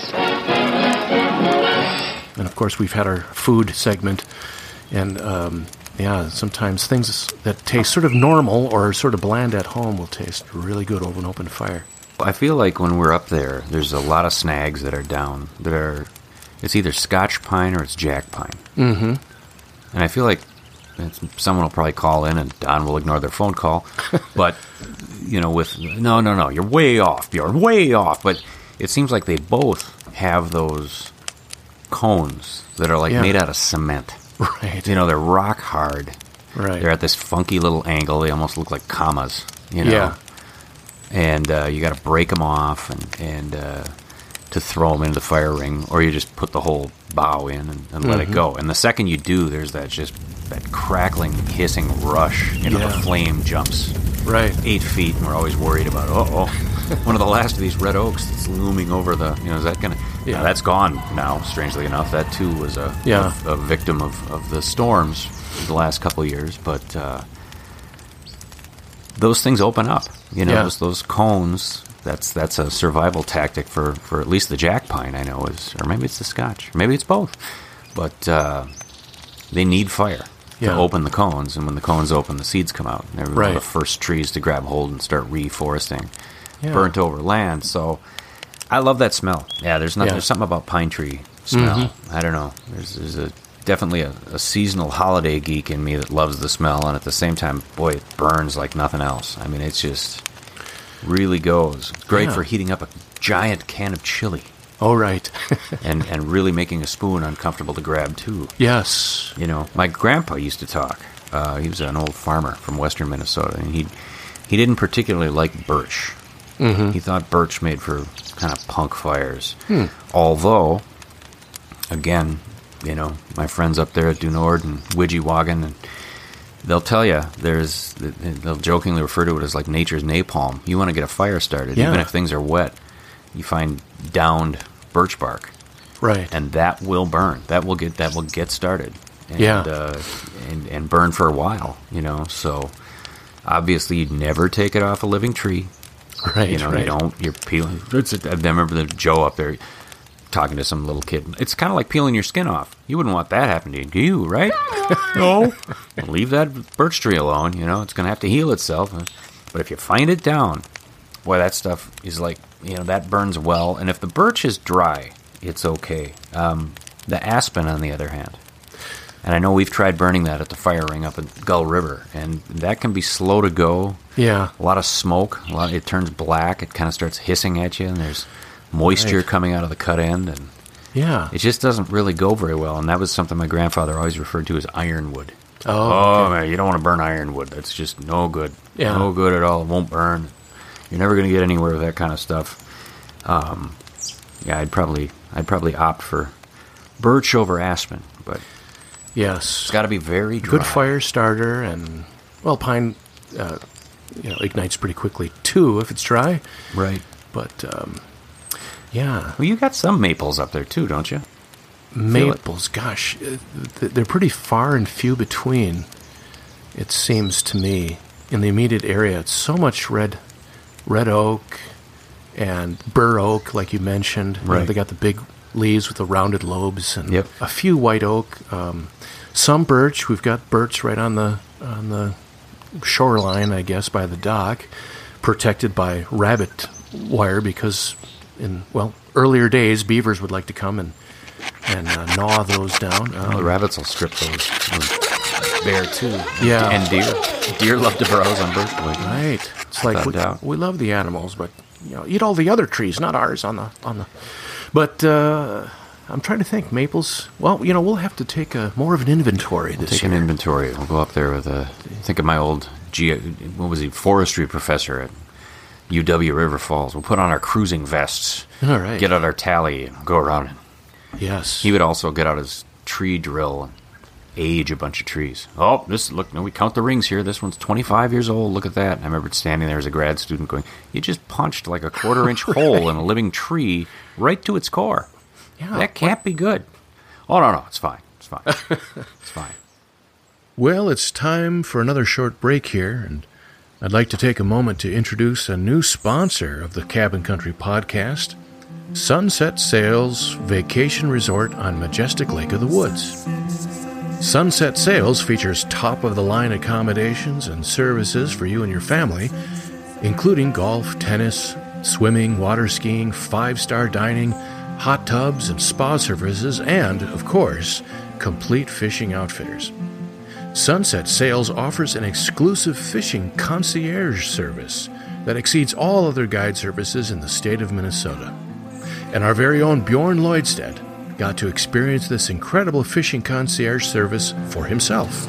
And of course, we've had our food segment, and um, yeah, sometimes things that taste sort of normal or sort of bland at home will taste really good over an open fire. I feel like when we're up there, there's a lot of snags that are down that are. It's either Scotch pine or it's jack pine. Mm-hmm. And I feel like it's, someone will probably call in, and Don will ignore their phone call. But, you know, with, no, no, no, you're way off, Bjorn, way off. But it seems like they both have those cones that are like yeah. made out of cement. Right. You know, they're rock hard. Right. They're at this funky little angle. They almost look like commas, you know. Yeah. And uh, you got to break them off and, and uh, to throw them into the fire ring, or you just put the whole bough in and, and mm-hmm. let it go. And the second you do, there's that just that crackling, hissing rush. You know, yeah. the flame jumps right eight feet, and we're always worried about, uh-oh, one of the last of these red oaks that's looming over the, you know, is that going to... Yeah, that's gone now, strangely enough. That, too, was a, yeah. a, a victim of, of the storms the last couple of years. But uh, those things open up. You know, yeah. those, those cones, that's that's a survival tactic for, for at least the jack pine, I know, is, or maybe it's the Scotch. Maybe it's both. But uh, they need fire. Yeah. to open the cones, and when the cones open, the seeds come out. And they're one Right. of the first trees to grab hold and start reforesting Yeah. burnt over land. So I love that smell. Yeah, there's not, Yeah. there's something about pine tree smell. Mhm. I don't know. There's, there's a definitely a, a seasonal holiday geek in me that loves the smell, and at the same time, boy, it burns like nothing else. I mean, it's just really goes. It's great Yeah. for heating up a giant can of chili. Oh, right. and, and really making a spoon uncomfortable to grab, too. Yes. You know, my grandpa used to talk. Uh, he was an old farmer from western Minnesota, and he he didn't particularly like birch. Mhm. He thought birch made for kind of punk fires. Hmm. Although, again, you know, my friends up there at Du Nord and Widgiewagen, and they'll tell you, there's, they'll jokingly refer to it as like nature's napalm. You want to get a fire started, Yeah. even if things are wet, you find downed birch bark. Right. And that will burn. That will get that will get started. And, Yeah. Uh, and, and burn for a while, you know. So, obviously, you'd never take it off a living tree. Right, You know, right. you don't. You're peeling. It's, I remember the Joe up there talking to some little kid. It's kind of like peeling your skin off. You wouldn't want that happening to you, right? No. Leave that birch tree alone. You know, it's going to have to heal itself. But if you find it down, boy, that stuff is like, you know, that burns well. And if the birch is dry, it's okay. Um, the aspen, on the other hand, and I know we've tried burning that at the fire ring up at Gull River, and that can be slow to go. Yeah. A lot of smoke. A lot. It turns black. It kind of starts hissing at you, and there's moisture Right. coming out of the cut end, and Yeah. it just doesn't really go very well. And that was something my grandfather always referred to as ironwood. Oh, Oh, okay. man, you don't want to burn ironwood. That's just no good. Yeah. No good at all. It won't burn. You're never going to get anywhere with that kind of stuff. Um, yeah, I'd probably I'd probably opt for birch over aspen, but Yes. it's got to be very dry. Good fire starter, and, well, pine, uh, you know, ignites pretty quickly, too, if it's dry. Right. But, um, yeah. Well, you got some maples up there, too, don't you? Feel it. Maples, gosh, uh, th- they're pretty far and few between, it seems to me, in the immediate area. It's so much red red oak and bur oak, like you mentioned. You know, Right. they got the big leaves with the rounded lobes, and Yep. a few white oak, um, some birch. We've got birch right on the on the shoreline, I guess, by the dock, protected by rabbit wire because in, well, earlier days, beavers would like to come and and uh, gnaw those down. Well, the Um, rabbits will strip those. those bear, too. Yeah. And deer. Deer love to browse on birchwood. right. It's like Without we, doubt. we love the animals, but you know, eat all the other trees, not ours. On the on the, but uh, I'm trying to think. Maples. Well, you know, we'll have to take a more of an inventory this Take year. an inventory. We'll go up there with a. Think of my old ge- what was he forestry professor at U W River Falls. We'll put on our cruising vests. All right. Get out our tally and go around. And Yes. he would also get out his tree drill and age a bunch of trees. Oh, this look. No, we count the rings here. This one's twenty-five years old. Look at that. And I remember standing there as a grad student, going, "You just punched like a quarter-inch hole in a living tree right to its core. Yeah. That can't be good." Oh no, no, it's fine. It's fine. It's fine. Well, it's time for another short break here, and I'd like to take a moment to introduce a new sponsor of the Cabin Country podcast, Sunset Sails Vacation Resort on Majestic Lake of the Woods. Sunset Sails features top-of-the-line accommodations and services for you and your family, including golf, tennis, swimming, water skiing, five-star dining, hot tubs and spa services, and, of course, complete fishing outfitters. Sunset Sails offers an exclusive fishing concierge service that exceeds all other guide services in the state of Minnesota. And our very own Bjorn Lloydstedt got to experience this incredible fishing concierge service for himself. I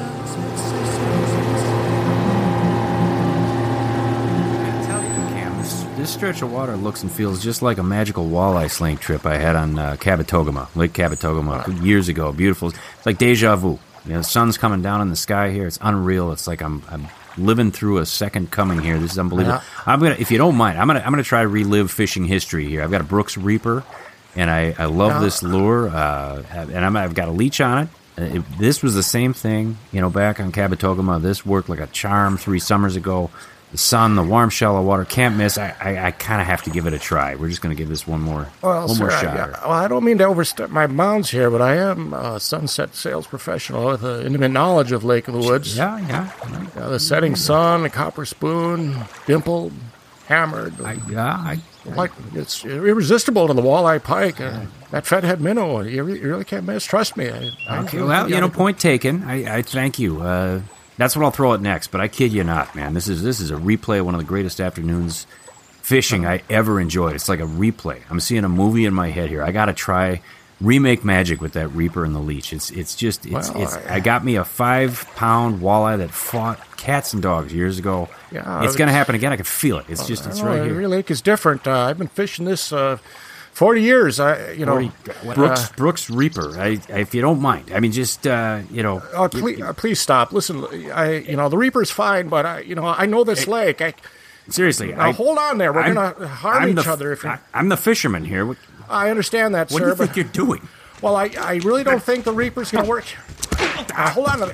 tell you, Cam, this, this stretch of water looks and feels just like a magical walleye sling trip I had on uh, Cabotogama, Lake Cabotogama, years ago. Beautiful. It's like deja vu. You know, the sun's coming down in the sky here. It's unreal. It's like I'm I'm living through a second coming here. This is unbelievable. I'm gonna, if you don't mind, I'm gonna I'm gonna try to relive fishing history here. I've got a Brooks Reaper, and I, I love this lure. Uh, and I'm, I've got a leech on it. Uh, it. This was the same thing, you know, back on Cabotogama. This worked like a charm three summers ago. the sun, the warm, shallow water. Can't miss. I, I, I kind of have to give it a try. We're just going to give this one more, well, one sir, more I, shot. yeah, well, I don't mean to overstep my bounds here, but I am a sunset sales professional with an intimate knowledge of Lake of the Woods. Yeah, yeah. Uh, the setting sun, the copper spoon, dimpled, hammered. I, yeah, I, like it's irresistible to the walleye pike. Uh, that fathead minnow, you, re- you really can't miss. Trust me. I, I okay, well, you know, point taken. I, I thank you. Uh, that's what I'll throw it next. But I kid you not, man. This is this is a replay of one of the greatest afternoons fishing I ever enjoyed. It's like a replay. I'm seeing a movie in my head here. I got to try remake magic with that Reaper and the leech. It's it's just it's Well, it's. I- I got me a five pound walleye that fought cats and dogs years ago. Yeah, it's going to it's- happen again. I can feel it. It's just it's right here. Your lake is different. Uh, I've been fishing this uh, forty years. I, you know, Forty- Brooks Brooks Reaper. I, I, if you don't mind, I mean, just uh, you know. Uh, please, uh, please stop. Listen, I, you know, the Reaper's fine, but I, you know, I know this lake. I, Seriously, now I, hold on there. We're I'm- going to harm I'm each the, other. If you're, I, I'm the fisherman here. What, I understand that, what sir. do you but, think you're doing? well, I, I really don't think the Reaper's going to work. Uh, hold on.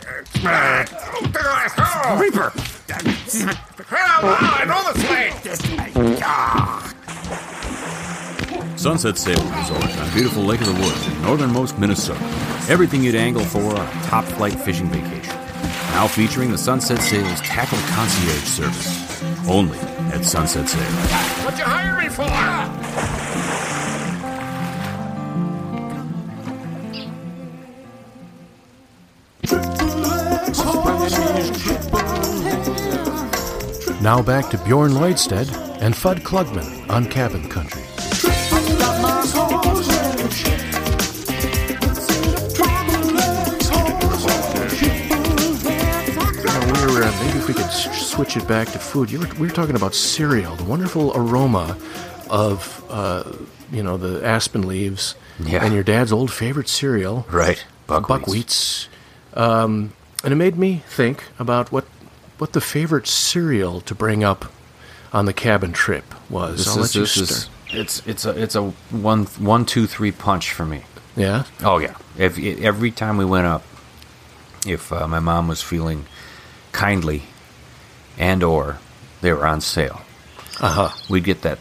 Uh, Reaper. I know this lake. Sunset Sailing Resort on beautiful Lake of the Woods in northernmost Minnesota. Everything you'd angle for on a top-flight fishing vacation. Now featuring the Sunset Sailors Tackle Concierge Service. Only at Sunset Sail. What'd you hire me for? Now back to Bjorn Lloydstead and Fudd Klugman on Cabin Country. Now we're, uh, maybe if we could s- switch it back to food. You were, we were talking about cereal, the wonderful aroma of uh, you know the aspen leaves Yeah. and your dad's old favorite cereal, Right. buckwheats. Um, and it made me think about what what the favorite cereal to bring up on the cabin trip was. This I'll is let you this is start. it's it's a it's a one one two three punch for me. Yeah. Oh yeah. If every time we went up, if uh, my mom was feeling kindly, and or they were on sale, Uh huh. we'd get that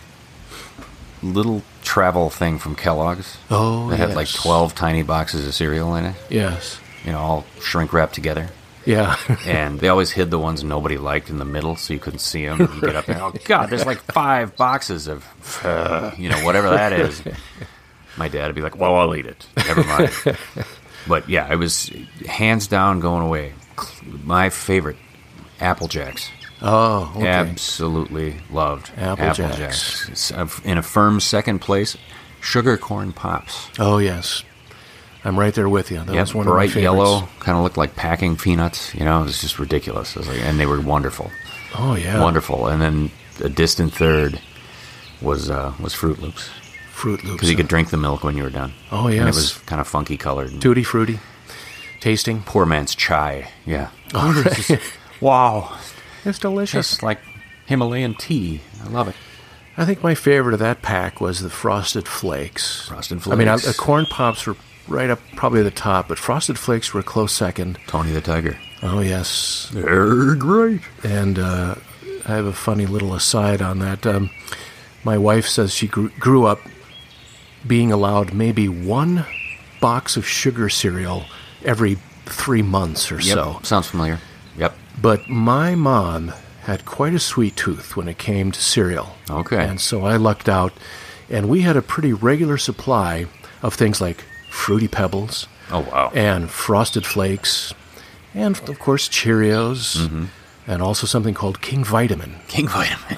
little travel thing from Kellogg's. Oh, that had like yes. twelve tiny boxes of cereal in it. Yes. You know, all shrink wrapped together. Yeah. And they always hid the ones nobody liked in the middle, so you couldn't see them. You get up there, oh god, there's like five boxes of, uh, you know, whatever that is. My dad would be like, "Well, I'll eat it. Never mind." But yeah, it was hands down going away. My favorite, Apple Jacks. Oh, okay. Absolutely loved Apple Apple Jacks. Jacks. It's, uh, in a firm second place, Sugar Corn Pops. Oh, yes. I'm right there with you. That Yep, was one of my bright favorites. yellow, kind of looked like packing peanuts. You know, it was just ridiculous. It was like, and they were wonderful, Oh, yeah. wonderful. And then a distant third was uh, was Fruit Loops, Fruit Loops. because you could drink the milk when you were done. Oh, and yes. it was kind of funky colored. And Tutti fruity. Tasting. poor man's chai. Yeah. Oh, It's just- wow, It's delicious. just like Himalayan tea. I love it. I think my favorite of that pack was the Frosted Flakes. Frosted I mean, I, Flakes. the Corn Pops were right up, probably the top, but Frosted Flakes were a close second. Tony the Tiger. Oh, yes. They're great. And uh, I have a funny little aside on that. Um, my wife says she grew, grew up being allowed maybe one box of sugar cereal every three months or Yep. so. Sounds familiar. Yep. But my mom had quite a sweet tooth when it came to cereal. Okay. And so I lucked out, and we had a pretty regular supply of things like Fruity Pebbles Oh wow. and Frosted Flakes, and of course Cheerios, Mm-hmm. and also something called King Vitamin. King Vitamin.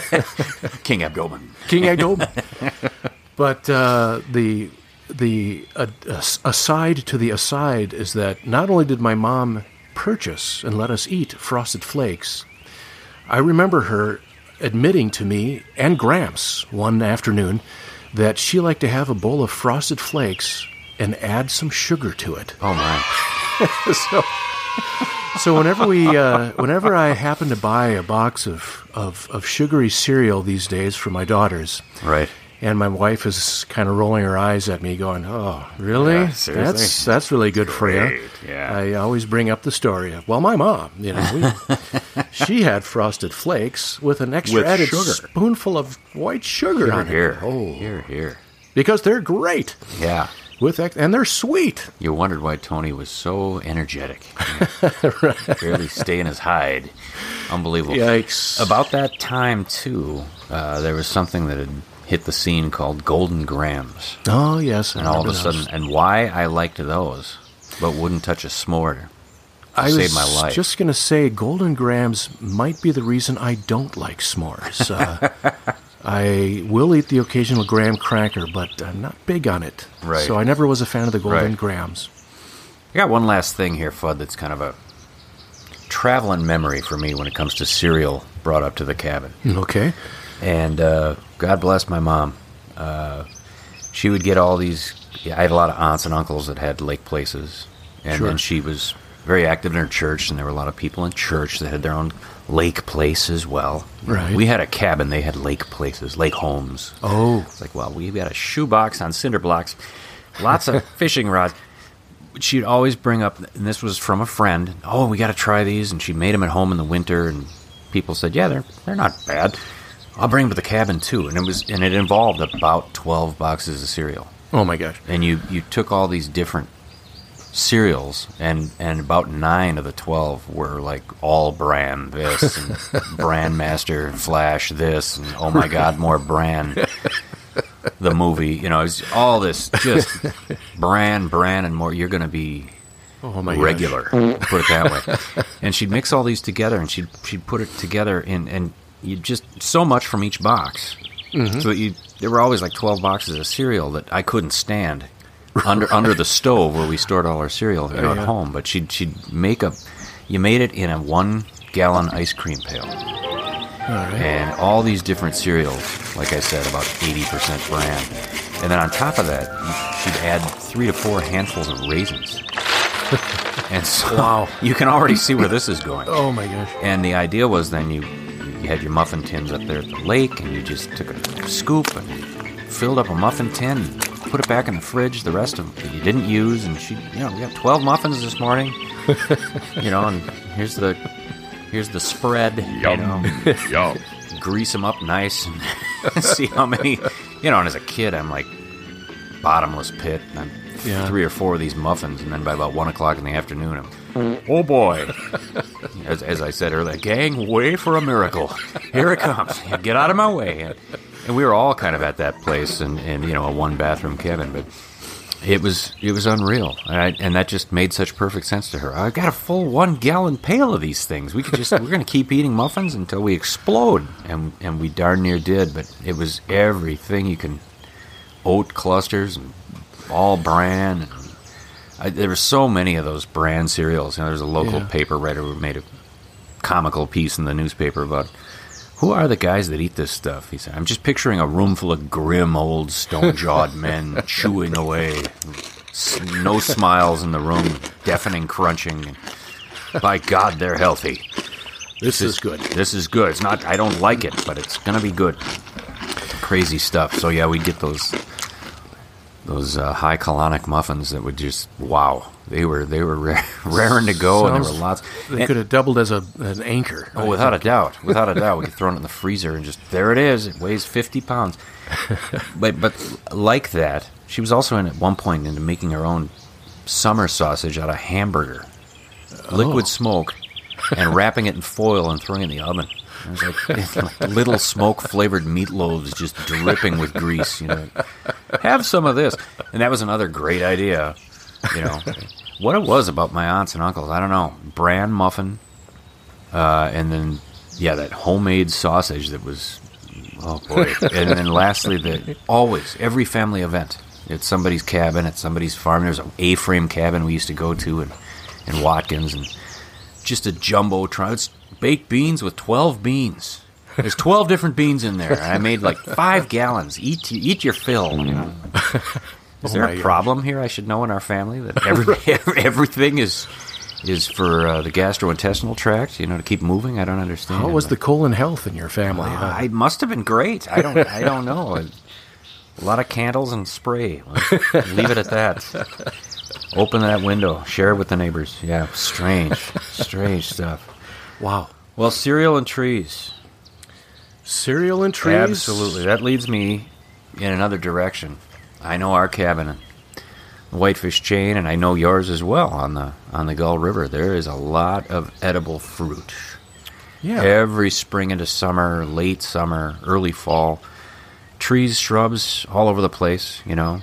King Abdomen. King Adobe. But uh, the the uh, aside to the aside is that not only did my mom purchase and let us eat Frosted Flakes, I remember her admitting to me and Gramps one afternoon that she liked to have a bowl of Frosted Flakes and add some sugar to it. Oh my. so, so whenever we, uh, whenever I happen to buy a box of, of, of sugary cereal these days for my daughters, Right. And my wife is kind of rolling her eyes at me going, oh, really? Yeah, seriously? That's that's really good for you. Great, yeah. I always bring up the story of, well, my mom, you know, we, she had Frosted Flakes with an extra With added sugar. spoonful of white sugar Here, on here. it. Oh, Here, here. because they're great. Yeah. With ex- and they're sweet. You wondered why Tony was so energetic. right. Barely stay in his hide. Unbelievable. Yikes. About that time, too, uh, there was something that had hit the scene called Golden Grams. Oh, yes. I And all of a remember sudden, those. and why I liked those, but wouldn't touch a s'more to I save was my life. just going to say Golden Grams might be the reason I don't like s'mores. Uh, I will eat the occasional graham cracker, but I'm not big on it. Right. So I never was a fan of the Golden Right. Grams. I got one last thing here, Fudd, that's kind of a traveling memory for me when it comes to cereal brought up to the cabin. Okay. And uh, God bless my mom. Uh, she would get all these. Yeah, I had a lot of aunts and uncles that had lake places, and Sure. then she was very active in her church, and there were a lot of people in church that had their own lake place as well. Right. We had a cabin; they had lake places, lake homes. Oh. It's like, well, we had a shoebox on cinder blocks, lots of fishing rods. She'd always bring up, and this was from a friend. Oh, we got to try these, and she made them at home in the winter, and people said, yeah, they're they're not bad. I'll bring them to the cabin too, and it was and it involved about twelve boxes of cereal. Oh, my gosh. And you, you took all these different cereals, and, and about nine of the twelve were like all Bran this, and Bran Master Flash this, and oh my God, more Bran. The movie, you know, it's all this just Bran, Bran, and more. You're going to be Oh, my gosh. regular, put it that way. And she'd mix all these together, and she'd she'd put it together in, and you just so much from each box. Mm-hmm. So that you, there were always like twelve boxes of cereal that I couldn't stand under under the stove where we stored all our cereal, you know, yeah. at home. But she'd she'd make a, you made it in a one gallon ice cream pail. All right. And all these different cereals, like I said, about eighty percent Bran. And then on top of that, you- she'd add three to four handfuls of raisins. And so Wow. you can already see where this is going. Oh, my gosh. And the idea was then you, you had your muffin tins up there at the lake, and you just took a scoop and filled up a muffin tin, and put it back in the fridge, the rest of that you didn't use, and she, you know, we got twelve muffins this morning, you know, and here's the, here's the spread, you know. Yum. Grease them up nice and see how many, you know, and as a kid, I'm like, bottomless pit, and I'm Yeah. three or four of these muffins, and then by about one o'clock in the afternoon, I'm, oh boy, as, as I said earlier, gang, wait for a miracle. Here it comes. Get out of my way. And, and we were all kind of at that place, and, and you know, a one-bathroom cabin, but it was it was unreal, and, I, and that just made such perfect sense to her. I got a full one-gallon pail of these things. We could just we're going to keep eating muffins until we explode, and and we darn near did. But it was everything you can, oat clusters and all Bran. And I, there were so many of those Bran cereals. You know, there's a local Yeah. paper writer who made a comical piece in the newspaper about who are the guys that eat this stuff. He said, I'm just picturing a room full of grim old stone-jawed men chewing away. S- No smiles in the room, deafening crunching. By God, they're healthy. This is good. This is good. It's not. I don't like it, but it's gonna be good. Crazy stuff. So yeah, we get those those uh, high colonic muffins that would just wow. They were they were rare, raring to go, and there Sounds- were lots. They and- could have doubled as a an anchor. Oh, without a doubt, without a doubt, we could throw it in the freezer and just there it is. It weighs fifty pounds. But but like that, she was also in at one point into making her own summer sausage out of hamburger, liquid smoke, and wrapping it in foil and throwing it in the oven. It was like, like little smoke flavored meatloaves just dripping with grease. You know, have some of this, and that was another great idea. You know, what it was about my aunts and uncles, I don't know. Bran muffin, uh, and then yeah, that homemade sausage that was, oh boy. And then lastly, the always every family event. It's somebody's cabin, at somebody's farm. There's an A-frame cabin we used to go to in, in Watkins, and just a jumbotron. It's baked beans with twelve beans. There's twelve different beans in there. I made like five gallons. Eat eat your fill. You know. Is Oh there my a gosh. problem here? I should know in our family that every, everything is is for uh, the gastrointestinal tract. You know, to keep moving. I don't understand. How was the colon health in your family? Uh, huh? I must have been great. I don't. I don't know. A lot of candles and spray. Let's leave it at that. Open that window. Share it with the neighbors. Yeah, strange. Strange stuff. Wow. Well, cereal and trees. Cereal and trees? Absolutely. That leads me in another direction. I know our cabin in the Whitefish Chain, and I know yours as well on the on the Gull River. There is a lot of edible fruit. Yeah. Every spring into summer, late summer, early fall. Trees, shrubs, all over the place, you know.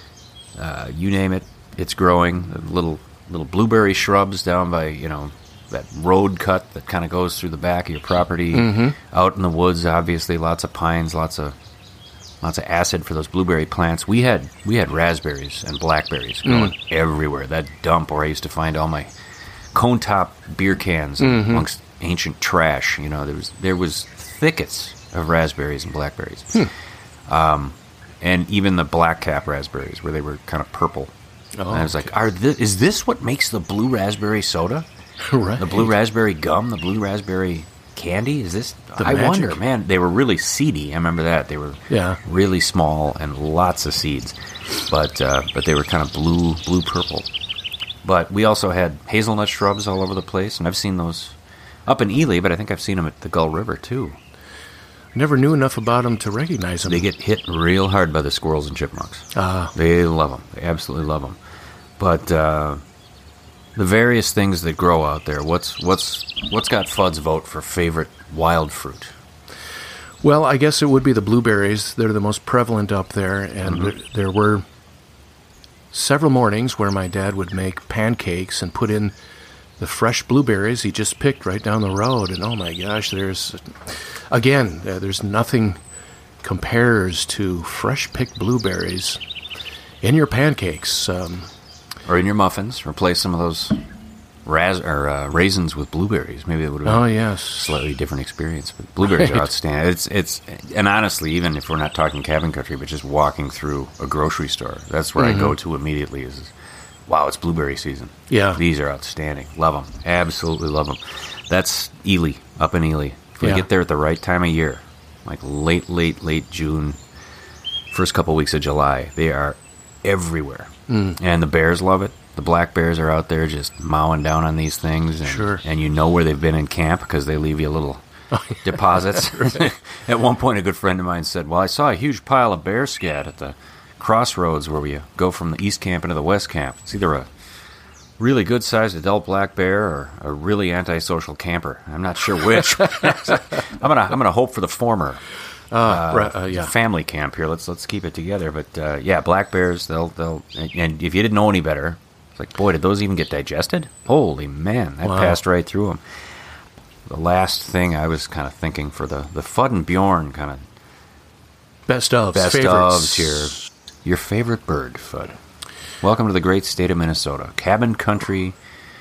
Uh, you name it, it's growing. Little little blueberry shrubs down by, you know, that road cut that kind of goes through the back of your property. Mm-hmm. Out in the woods, obviously, lots of pines, lots of lots of acid for those blueberry plants. We had we had raspberries and blackberries growing mm. everywhere. That dump where I used to find all my cone top beer cans mm-hmm. amongst ancient trash. You know, there was there was thickets of raspberries and blackberries, hmm. um, and even the black cap raspberries where they were kind of purple. Oh, and I was okay. like, "Are this, is this what makes the blue raspberry soda? Right. The blue raspberry gum, the blue raspberry candy? Is this? The I magic. wonder, man. They were really seedy. I remember that they were yeah. really small and lots of seeds, but uh, but they were kind of blue blue purple. But we also had hazelnut shrubs all over the place, and I've seen those up in Ely, but I think I've seen them at the Gull River too. Never knew enough about them to recognize them. They get hit real hard by the squirrels and chipmunks. Uh, they love them. They absolutely love them. But uh, the various things that grow out there, what's what's what's got Fudd's vote for favorite wild fruit? Well, I guess it would be the blueberries. They're the most prevalent up there, and Mm-hmm. there, there were several mornings where my dad would make pancakes and put in the fresh blueberries he just picked right down the road. And oh my gosh, there's, again, uh, there's nothing compares to fresh picked blueberries in your pancakes. Um, or in your muffins. Replace some of those ras- or, uh, raisins with blueberries. Maybe it would have been oh, yes. a slightly different experience. But blueberries Right. are outstanding. It's, it's, and honestly, even if we're not talking cabin country, but just walking through a grocery store, that's where Mm-hmm. I go to immediately is, wow, it's blueberry season. Yeah. These are outstanding. Love them. Absolutely love them. That's Ely, up in Ely. If we Yeah. get there at the right time of year, like late, late, late June, first couple weeks of July, they are everywhere. Mm. And the bears love it. The black bears are out there just mowing down on these things. And, Sure. and you know where they've been in camp because they leave you little deposits. At one point, a good friend of mine said, well, I saw a huge pile of bear scat at the crossroads where we go from the east camp into the west camp. It's either a really good-sized adult black bear or a really antisocial camper. I'm not sure which. I'm gonna I'm gonna hope for the former. Uh, Uh, right, uh, yeah. Family camp here. Let's let's keep it together. But uh, yeah, black bears. They'll they'll. And if you didn't know any better, it's like, boy, did those even get digested? Holy man, that Wow. passed right through them. The last thing I was kind of thinking for the the Fudd and Bjorn kind of Best of best favorites. ofs here. Your favorite bird, Fudd. Welcome to the great state of Minnesota, cabin country.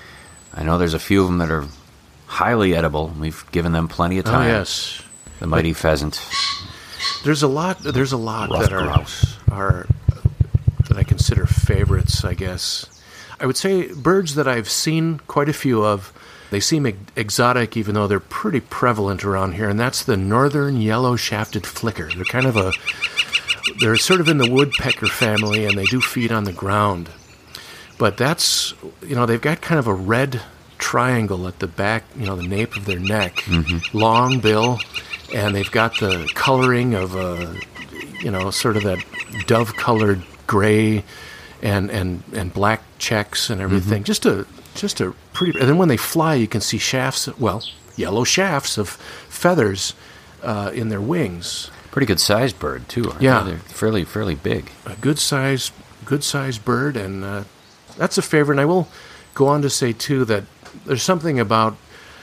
I know there's a few of them that are highly edible. We've given them plenty of Oh, time. yes. The mighty pheasant. There's a lot. There's a lot Rough that are grouse. are that I consider favorites. I guess I would say birds that I've seen quite a few of. They seem ex- exotic, even though they're pretty prevalent around here. And that's the northern yellow-shafted flicker. They're kind of a they're sort of in the woodpecker family, and they do feed on the ground. But that's you know they've got kind of a red triangle at the back, you know, the nape of their neck, Mm-hmm. long bill. And they've got the coloring of a, you know, sort of that dove-colored gray, and, and, and black checks and everything. Mm-hmm. Just a just a pretty. And then when they fly, you can see shafts. Well, yellow shafts of feathers uh, in their wings. Pretty good sized bird too. Aren't Yeah. they? They're fairly fairly big. A good size, good sized bird, and uh, that's a favorite. And I will go on to say too that there's something about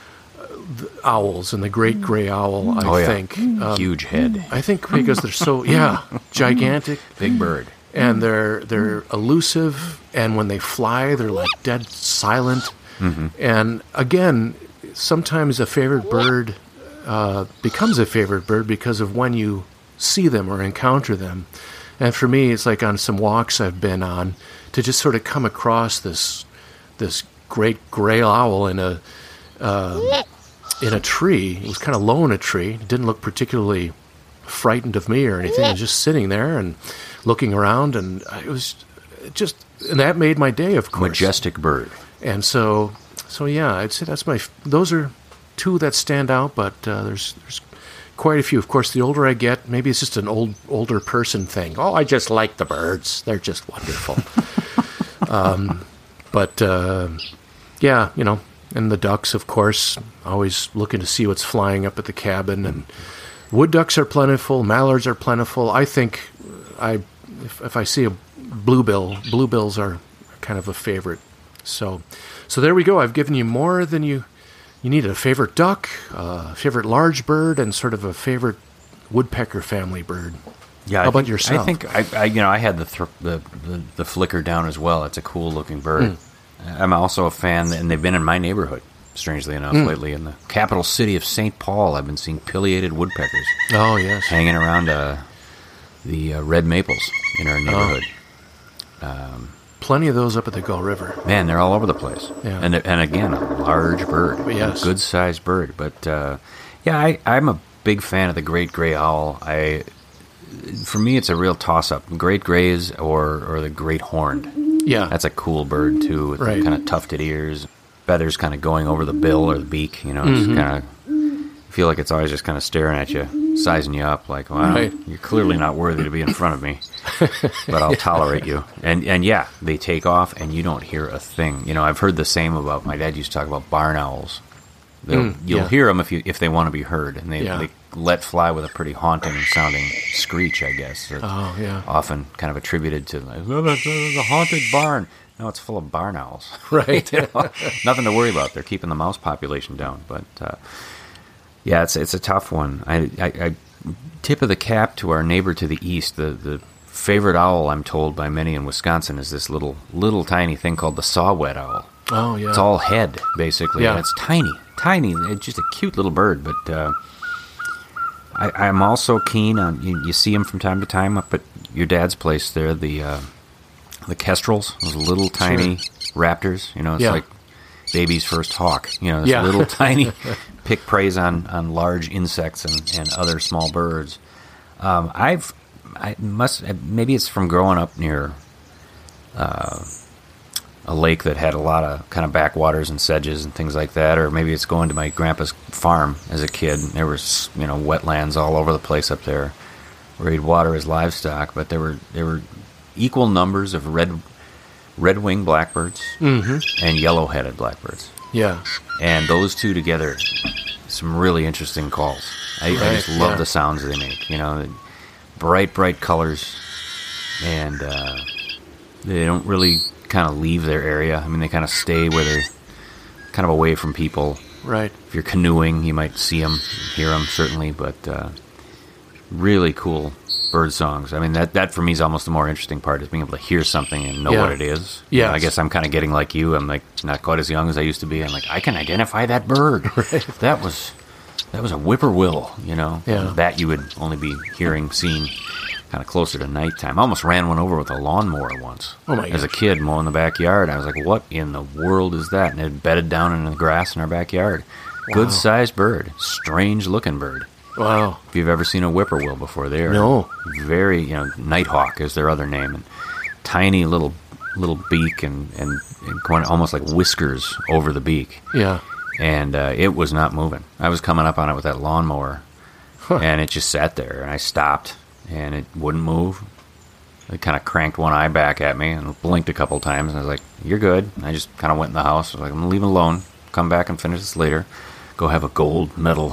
the owls and the great gray owl, I Oh, yeah. think. Um, Huge head, I think because they're so, yeah, gigantic, big bird. and they're they're elusive, and when they fly, they're like dead silent. Mm-hmm. And again, sometimes a favorite bird uh, becomes a favorite bird because of when you see them or encounter them. And for me, it's like on some walks I've been on to just sort of come across this this great gray owl in a uh, in a tree. It was kind of low in a tree. It didn't look particularly frightened of me or anything. I was just sitting there and looking around, and it was just, and that made my day, of course. Majestic bird. And so, so yeah, I'd say that's my, those are two that stand out, but uh, there's there's quite a few. Of course, the older I get, maybe it's just an old older person thing. Oh, I just like the birds. They're just wonderful. um, but, uh, yeah, you know, and the ducks, of course, always looking to see what's flying up at the cabin. And wood ducks are plentiful. Mallards are plentiful. I think I, if, if I see a bluebill, bluebills are kind of a favorite. So, so there we go. I've given you more than you you needed. A favorite duck, a uh, favorite large bird, and sort of a favorite woodpecker family bird. Yeah. How I about think, yourself? I think I, I, you know, I had the, th- the the the flicker down as well. It's a cool looking bird. Mm. I'm also a fan, and they've been in my neighborhood, strangely enough, mm. lately. In the capital city of Saint Paul, I've been seeing pileated woodpeckers. Oh yes, hanging around uh, the uh, red maples in our neighborhood. Oh. Um, Plenty of those up at the Gull River. Man, they're all over the place. Yeah. And and again, a large bird. Yes. A good-sized bird. But, uh, yeah, I, I'm a big fan of the great gray owl. I, For me, it's a real toss-up. Great grays or, or the great horned. Yeah. That's a cool bird, too, with right. kind of tufted ears, feathers kind of going over the bill or the beak. You know, it's mm-hmm. kind of... feel like it's always just kind of staring at you, sizing you up, like, wow, right. you're clearly not worthy to be in front of me, but I'll tolerate you. And and yeah, they take off, and you don't hear a thing. You know, I've heard the same about, my dad used to talk about barn owls. Mm, you'll yeah. hear them if you if they want to be heard, and they, yeah. they let fly with a pretty haunting sounding screech, I guess. Oh, yeah. Often kind of attributed to, like, oh, the, the haunted barn. No, it's full of barn owls. Right. You know? Nothing to worry about. They're keeping the mouse population down, but... Uh, Yeah, it's it's a tough one. I, I, I tip of the cap to our neighbor to the east. The the favorite owl, I'm told by many in Wisconsin, is this little little tiny thing called the saw-whet owl. Oh yeah, it's all head basically, yeah. and it's tiny, tiny. It's just a cute little bird. But uh, I, I'm also keen on you, you see them from time to time up at your dad's place there. The uh, the kestrels, those little tiny sure. raptors. You know, it's yeah. like baby's first hawk. You know, this yeah. little tiny. Pick preys on, on large insects and, and other small birds. Um, I've I must maybe it's from growing up near uh, a lake that had a lot of kind of backwaters and sedges and things like that, or maybe it's going to my grandpa's farm as a kid. There was you know wetlands all over the place up there where he'd water his livestock, but there were there were equal numbers of red red-winged blackbirds mm-hmm. and yellow-headed blackbirds. Yeah. And those two together, some really interesting calls. I, right, I just love yeah. the sounds they make. You know, bright, bright colors, and uh, they don't really kind of leave their area. I mean, they kind of stay where they're kind of away from people. Right. If you're canoeing, you might see them, hear them, certainly, but uh, really cool bird songs. I mean, that, that for me is almost the more interesting part, is being able to hear something and know yeah. what it is. Yeah. You know, I guess I'm kind of getting like you. I'm like not quite as young as I used to be. I'm like, I can identify that bird. Right. That was that was a whippoorwill, you know. Yeah. That you would only be hearing, seeing kind of closer to nighttime. I almost ran one over with a lawnmower once. Oh my As a gosh. kid mowing the backyard. I was like, what in the world is that? And it bedded down in the grass in our backyard. Wow. Good-sized bird. Strange-looking bird. Wow. If you've ever seen a whippoorwill before, they are no. very, you know, nighthawk is their other name, and tiny little little beak and, and, and going almost like whiskers over the beak. Yeah. And uh, it was not moving. I was coming up on it with that lawnmower, huh. and it just sat there, and I stopped, and it wouldn't move. It kind of cranked one eye back at me and blinked a couple times, and I was like, you're good. And I just kind of went in the house. I was like, I'm going to leave it alone. Come back and finish this later. Go have a gold medal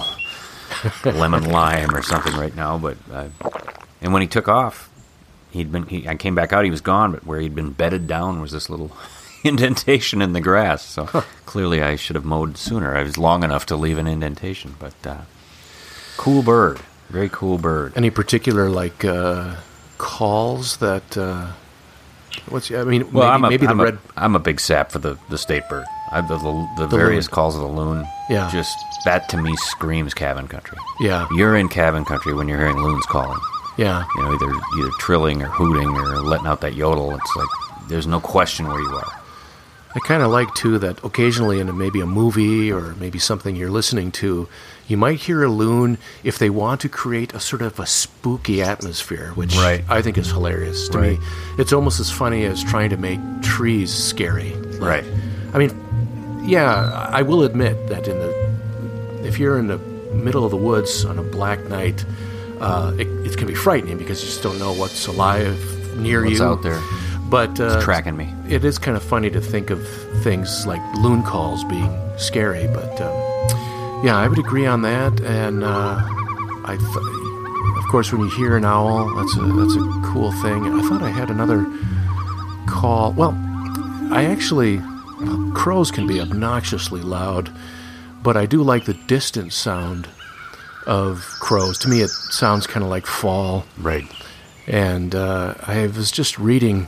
lemon lime or something right now. But uh, and when he took off, he'd been. He, I came back out. He was gone, but where he'd been bedded down was this little indentation in the grass. So huh. clearly, I should have mowed sooner. I was long enough to leave an indentation. But uh, cool bird, very cool bird. Any particular like uh, calls that? Uh, what's I mean? Well, maybe, I'm a, maybe the I'm red. A, I'm a big sap for the, the state bird. I, the the, the, The various loon. calls of the loon. Yeah. Just that to me screams cabin country. Yeah. You're in cabin country when you're hearing loons calling. Yeah. You know, either either trilling or hooting or letting out that yodel. It's like there's no question where you are. I kind of like, too, that occasionally in a, maybe a movie or maybe something you're listening to, you might hear a loon if they want to create a sort of a spooky atmosphere, which Right. I think is hilarious. To Right. me, it's almost as funny as trying to make trees scary. Right. I mean, yeah, I will admit that in the if you're in the middle of the woods on a black night, uh, it, it can be frightening because you just don't know what's alive near What's you. out there? But uh, It's tracking me. It is kind of funny to think of things like loon calls being scary. But um, yeah, I would agree on that. And uh, I, th- of course, when you hear an owl, that's a that's a cool thing. I thought I had another call. Well, I actually well, crows can be obnoxiously loud, but I do like the distant sound of crows. To me, it sounds kind of like fall. Right. And uh, I was just reading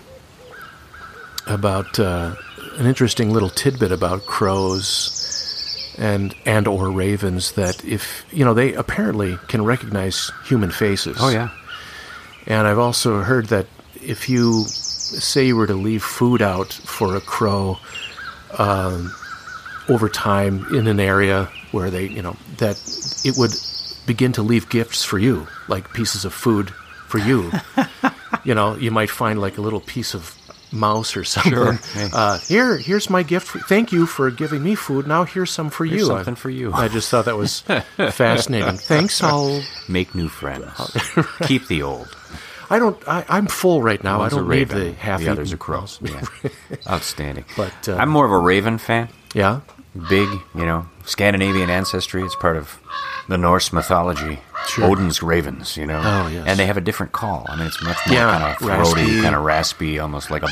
about uh, an interesting little tidbit about crows and and or ravens, that if, you know, they apparently can recognize human faces. Oh, yeah. And I've also heard that if you, say you were to leave food out for a crow um, over time in an area where they, you know, that it would begin to leave gifts for you, like pieces of food for you. You know, you might find like a little piece of mouse or something. Sure. Hey. Uh, here, here's my gift. For, thank you for giving me food. Now here's some for Here's you. something I, for you. I just thought that was fascinating. Thanks. I'll. Make new friends. Keep the old. I don't. I, I'm full right now. One's I don't a need raven, the half. the others are crows. Yeah. Outstanding. But, uh, I'm more of a raven fan. Yeah. Big, you know, Scandinavian ancestry. It's part of the Norse mythology. Sure. Odin's ravens, you know. Oh, yes. And they have a different call. I mean, it's much more Yeah, kind of throaty, raspy. kind of raspy, almost like a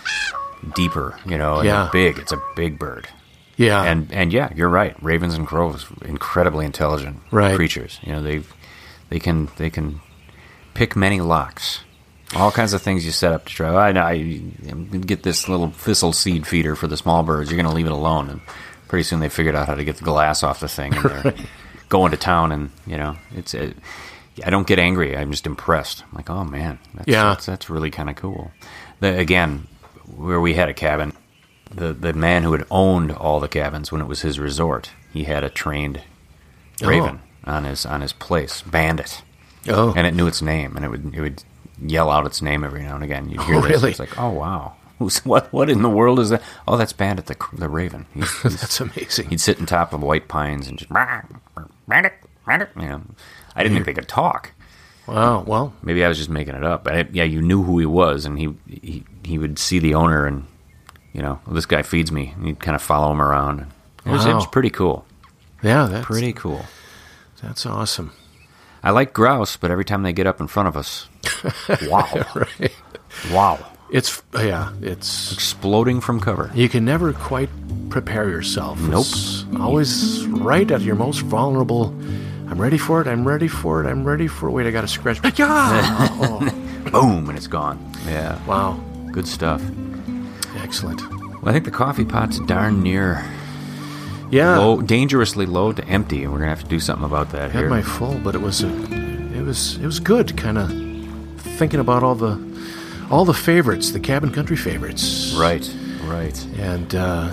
deeper, you know. And Yeah. they're big. It's a big bird. Yeah. And and yeah, you're right. Ravens and crows, incredibly intelligent Right. creatures. You know, they they can they can pick many locks. All kinds of things you set up to try. I, I, I'm gonna get this little thistle seed feeder for the small birds. You're going to leave it alone, and pretty soon they figured out how to get the glass off the thing, and they're Right. going to town. And you know, it's it, I don't get angry. I'm just impressed. I'm like, oh man, that's, Yeah. that's, that's really kind of cool. The, again, where we had a cabin, the the man who had owned all the cabins when it was his resort, he had a trained raven on his on his place, Bandit. Oh. And it knew its name, and it would it would yell out its name every now and again. You'd hear Oh, this. really? It's like, oh wow, Who's, what what in the world is that? Oh, that's Bandit the the raven. He's, he's, That's amazing. he'd sit on top of white pines and just Bandit, Bandit. You know, I didn't think they could talk. Wow. Well. Maybe I was just making it up. But I, yeah, you knew who he was, and he, he he would see the owner, and you know, well, this guy feeds me. And he'd kind of follow him around. It was, it Wow. was pretty cool. Yeah. That's Pretty cool. That's awesome. I like grouse, but every time they get up in front of us, wow, Right. wow, It's yeah. It's exploding from cover. you can never quite prepare yourself. Nope. It's always right at your most vulnerable. I'm ready for it. I'm ready for it. I'm ready for it. Wait, I got to scratch. Yeah. Oh, Boom, and it's gone. Yeah, wow. good stuff. Excellent. Well, I think the coffee pot's darn near Yeah. low, dangerously low to empty, and we're gonna have to do something about that I had here. my full, but it was a, it was it was good. Kind of thinking about all the all the favorites, the cabin country favorites. Right, right. And uh,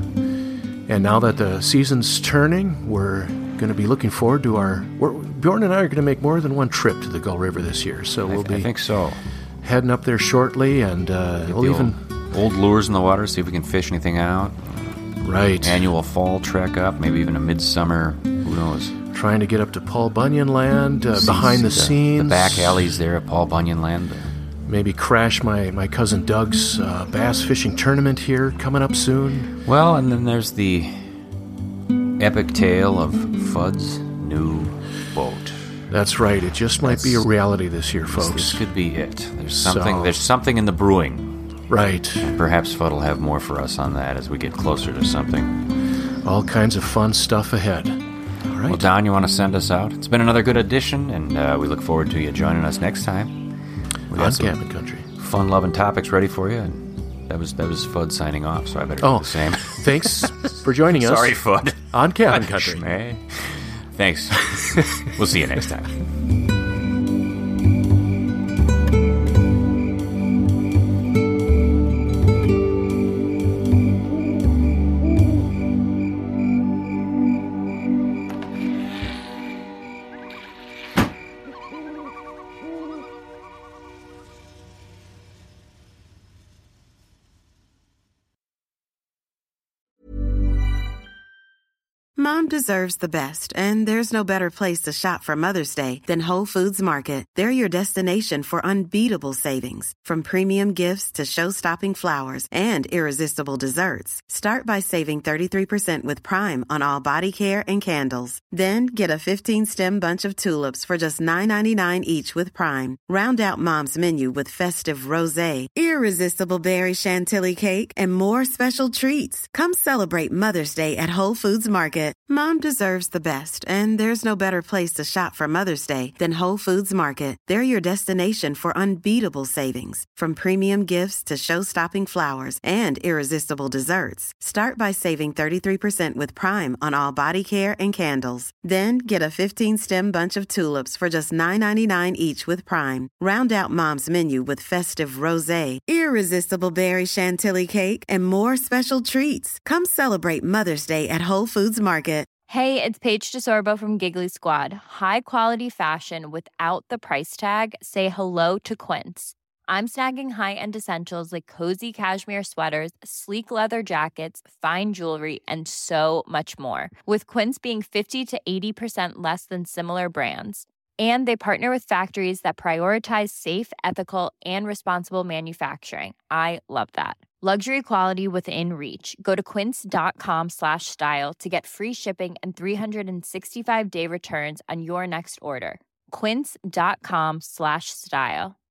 and now that the season's turning, we're going to be looking forward to our. We're, Bjorn and I are going to make more than one trip to the Gull River this year, so I, we'll be I think so. heading up there shortly, and uh, Get we'll the even old, old lures in the water, see if we can fish anything out. right Annual fall trek up, maybe even a midsummer. Who knows? trying to get up to Paul Bunyan Land, uh, behind the, See scenes, the back alleys there at Paul Bunyan Land. Maybe crash my my cousin Doug's uh, bass fishing tournament here coming up soon. Well, and then there's the epic tale of Fudd's new boat. That's right. It just might be a reality this year, folks. This could be it. There's something. So- There's something in the brewing. Right. Perhaps Fudd will have more for us on that as we get closer to something. All kinds of fun stuff ahead. All right. Well, Don, you want to send us out? It's been another good edition, and uh, we look forward to you joining us next time. We On got some Cabin Country. fun-loving topics ready for you, and that was that was Fudd signing off. So I better Oh, do the same. Thanks for joining us. Sorry, Fudd. On Cabin Country. Schmeh. Thanks. We'll see you next time. Mom deserves the best, and there's no better place to shop for Mother's Day than Whole Foods Market. They're your destination for unbeatable savings, from premium gifts to show-stopping flowers and irresistible desserts. Start by saving thirty-three percent with Prime on all body care and candles. Then get a fifteen-stem bunch of tulips for just nine ninety-nine each with Prime. Round out Mom's menu with festive rosé, irresistible berry chantilly cake, and more special treats. Come celebrate Mother's Day at Whole Foods Market. Mom deserves the best, and there's no better place to shop for Mother's Day than Whole Foods Market. They're your destination for unbeatable savings, from premium gifts to show-stopping flowers and irresistible desserts. Start by saving thirty-three percent with Prime on all body care and candles. Then get a fifteen-stem bunch of tulips for just nine ninety-nine each with Prime. Round out Mom's menu with festive rosé, irresistible berry chantilly cake, and more special treats. Come celebrate Mother's Day at Whole Foods Market. Hey, it's Paige DeSorbo from Giggly Squad. High quality fashion without the price tag. Say hello to Quince. I'm snagging high-end essentials like cozy cashmere sweaters, sleek leather jackets, fine jewelry, and so much more. With Quince being fifty to eighty percent less than similar brands. And they partner with factories that prioritize safe, ethical, and responsible manufacturing. I love that. Luxury quality within reach. Go to quince.com slash style to get free shipping and three sixty-five day returns on your next order. Quince.com slash style.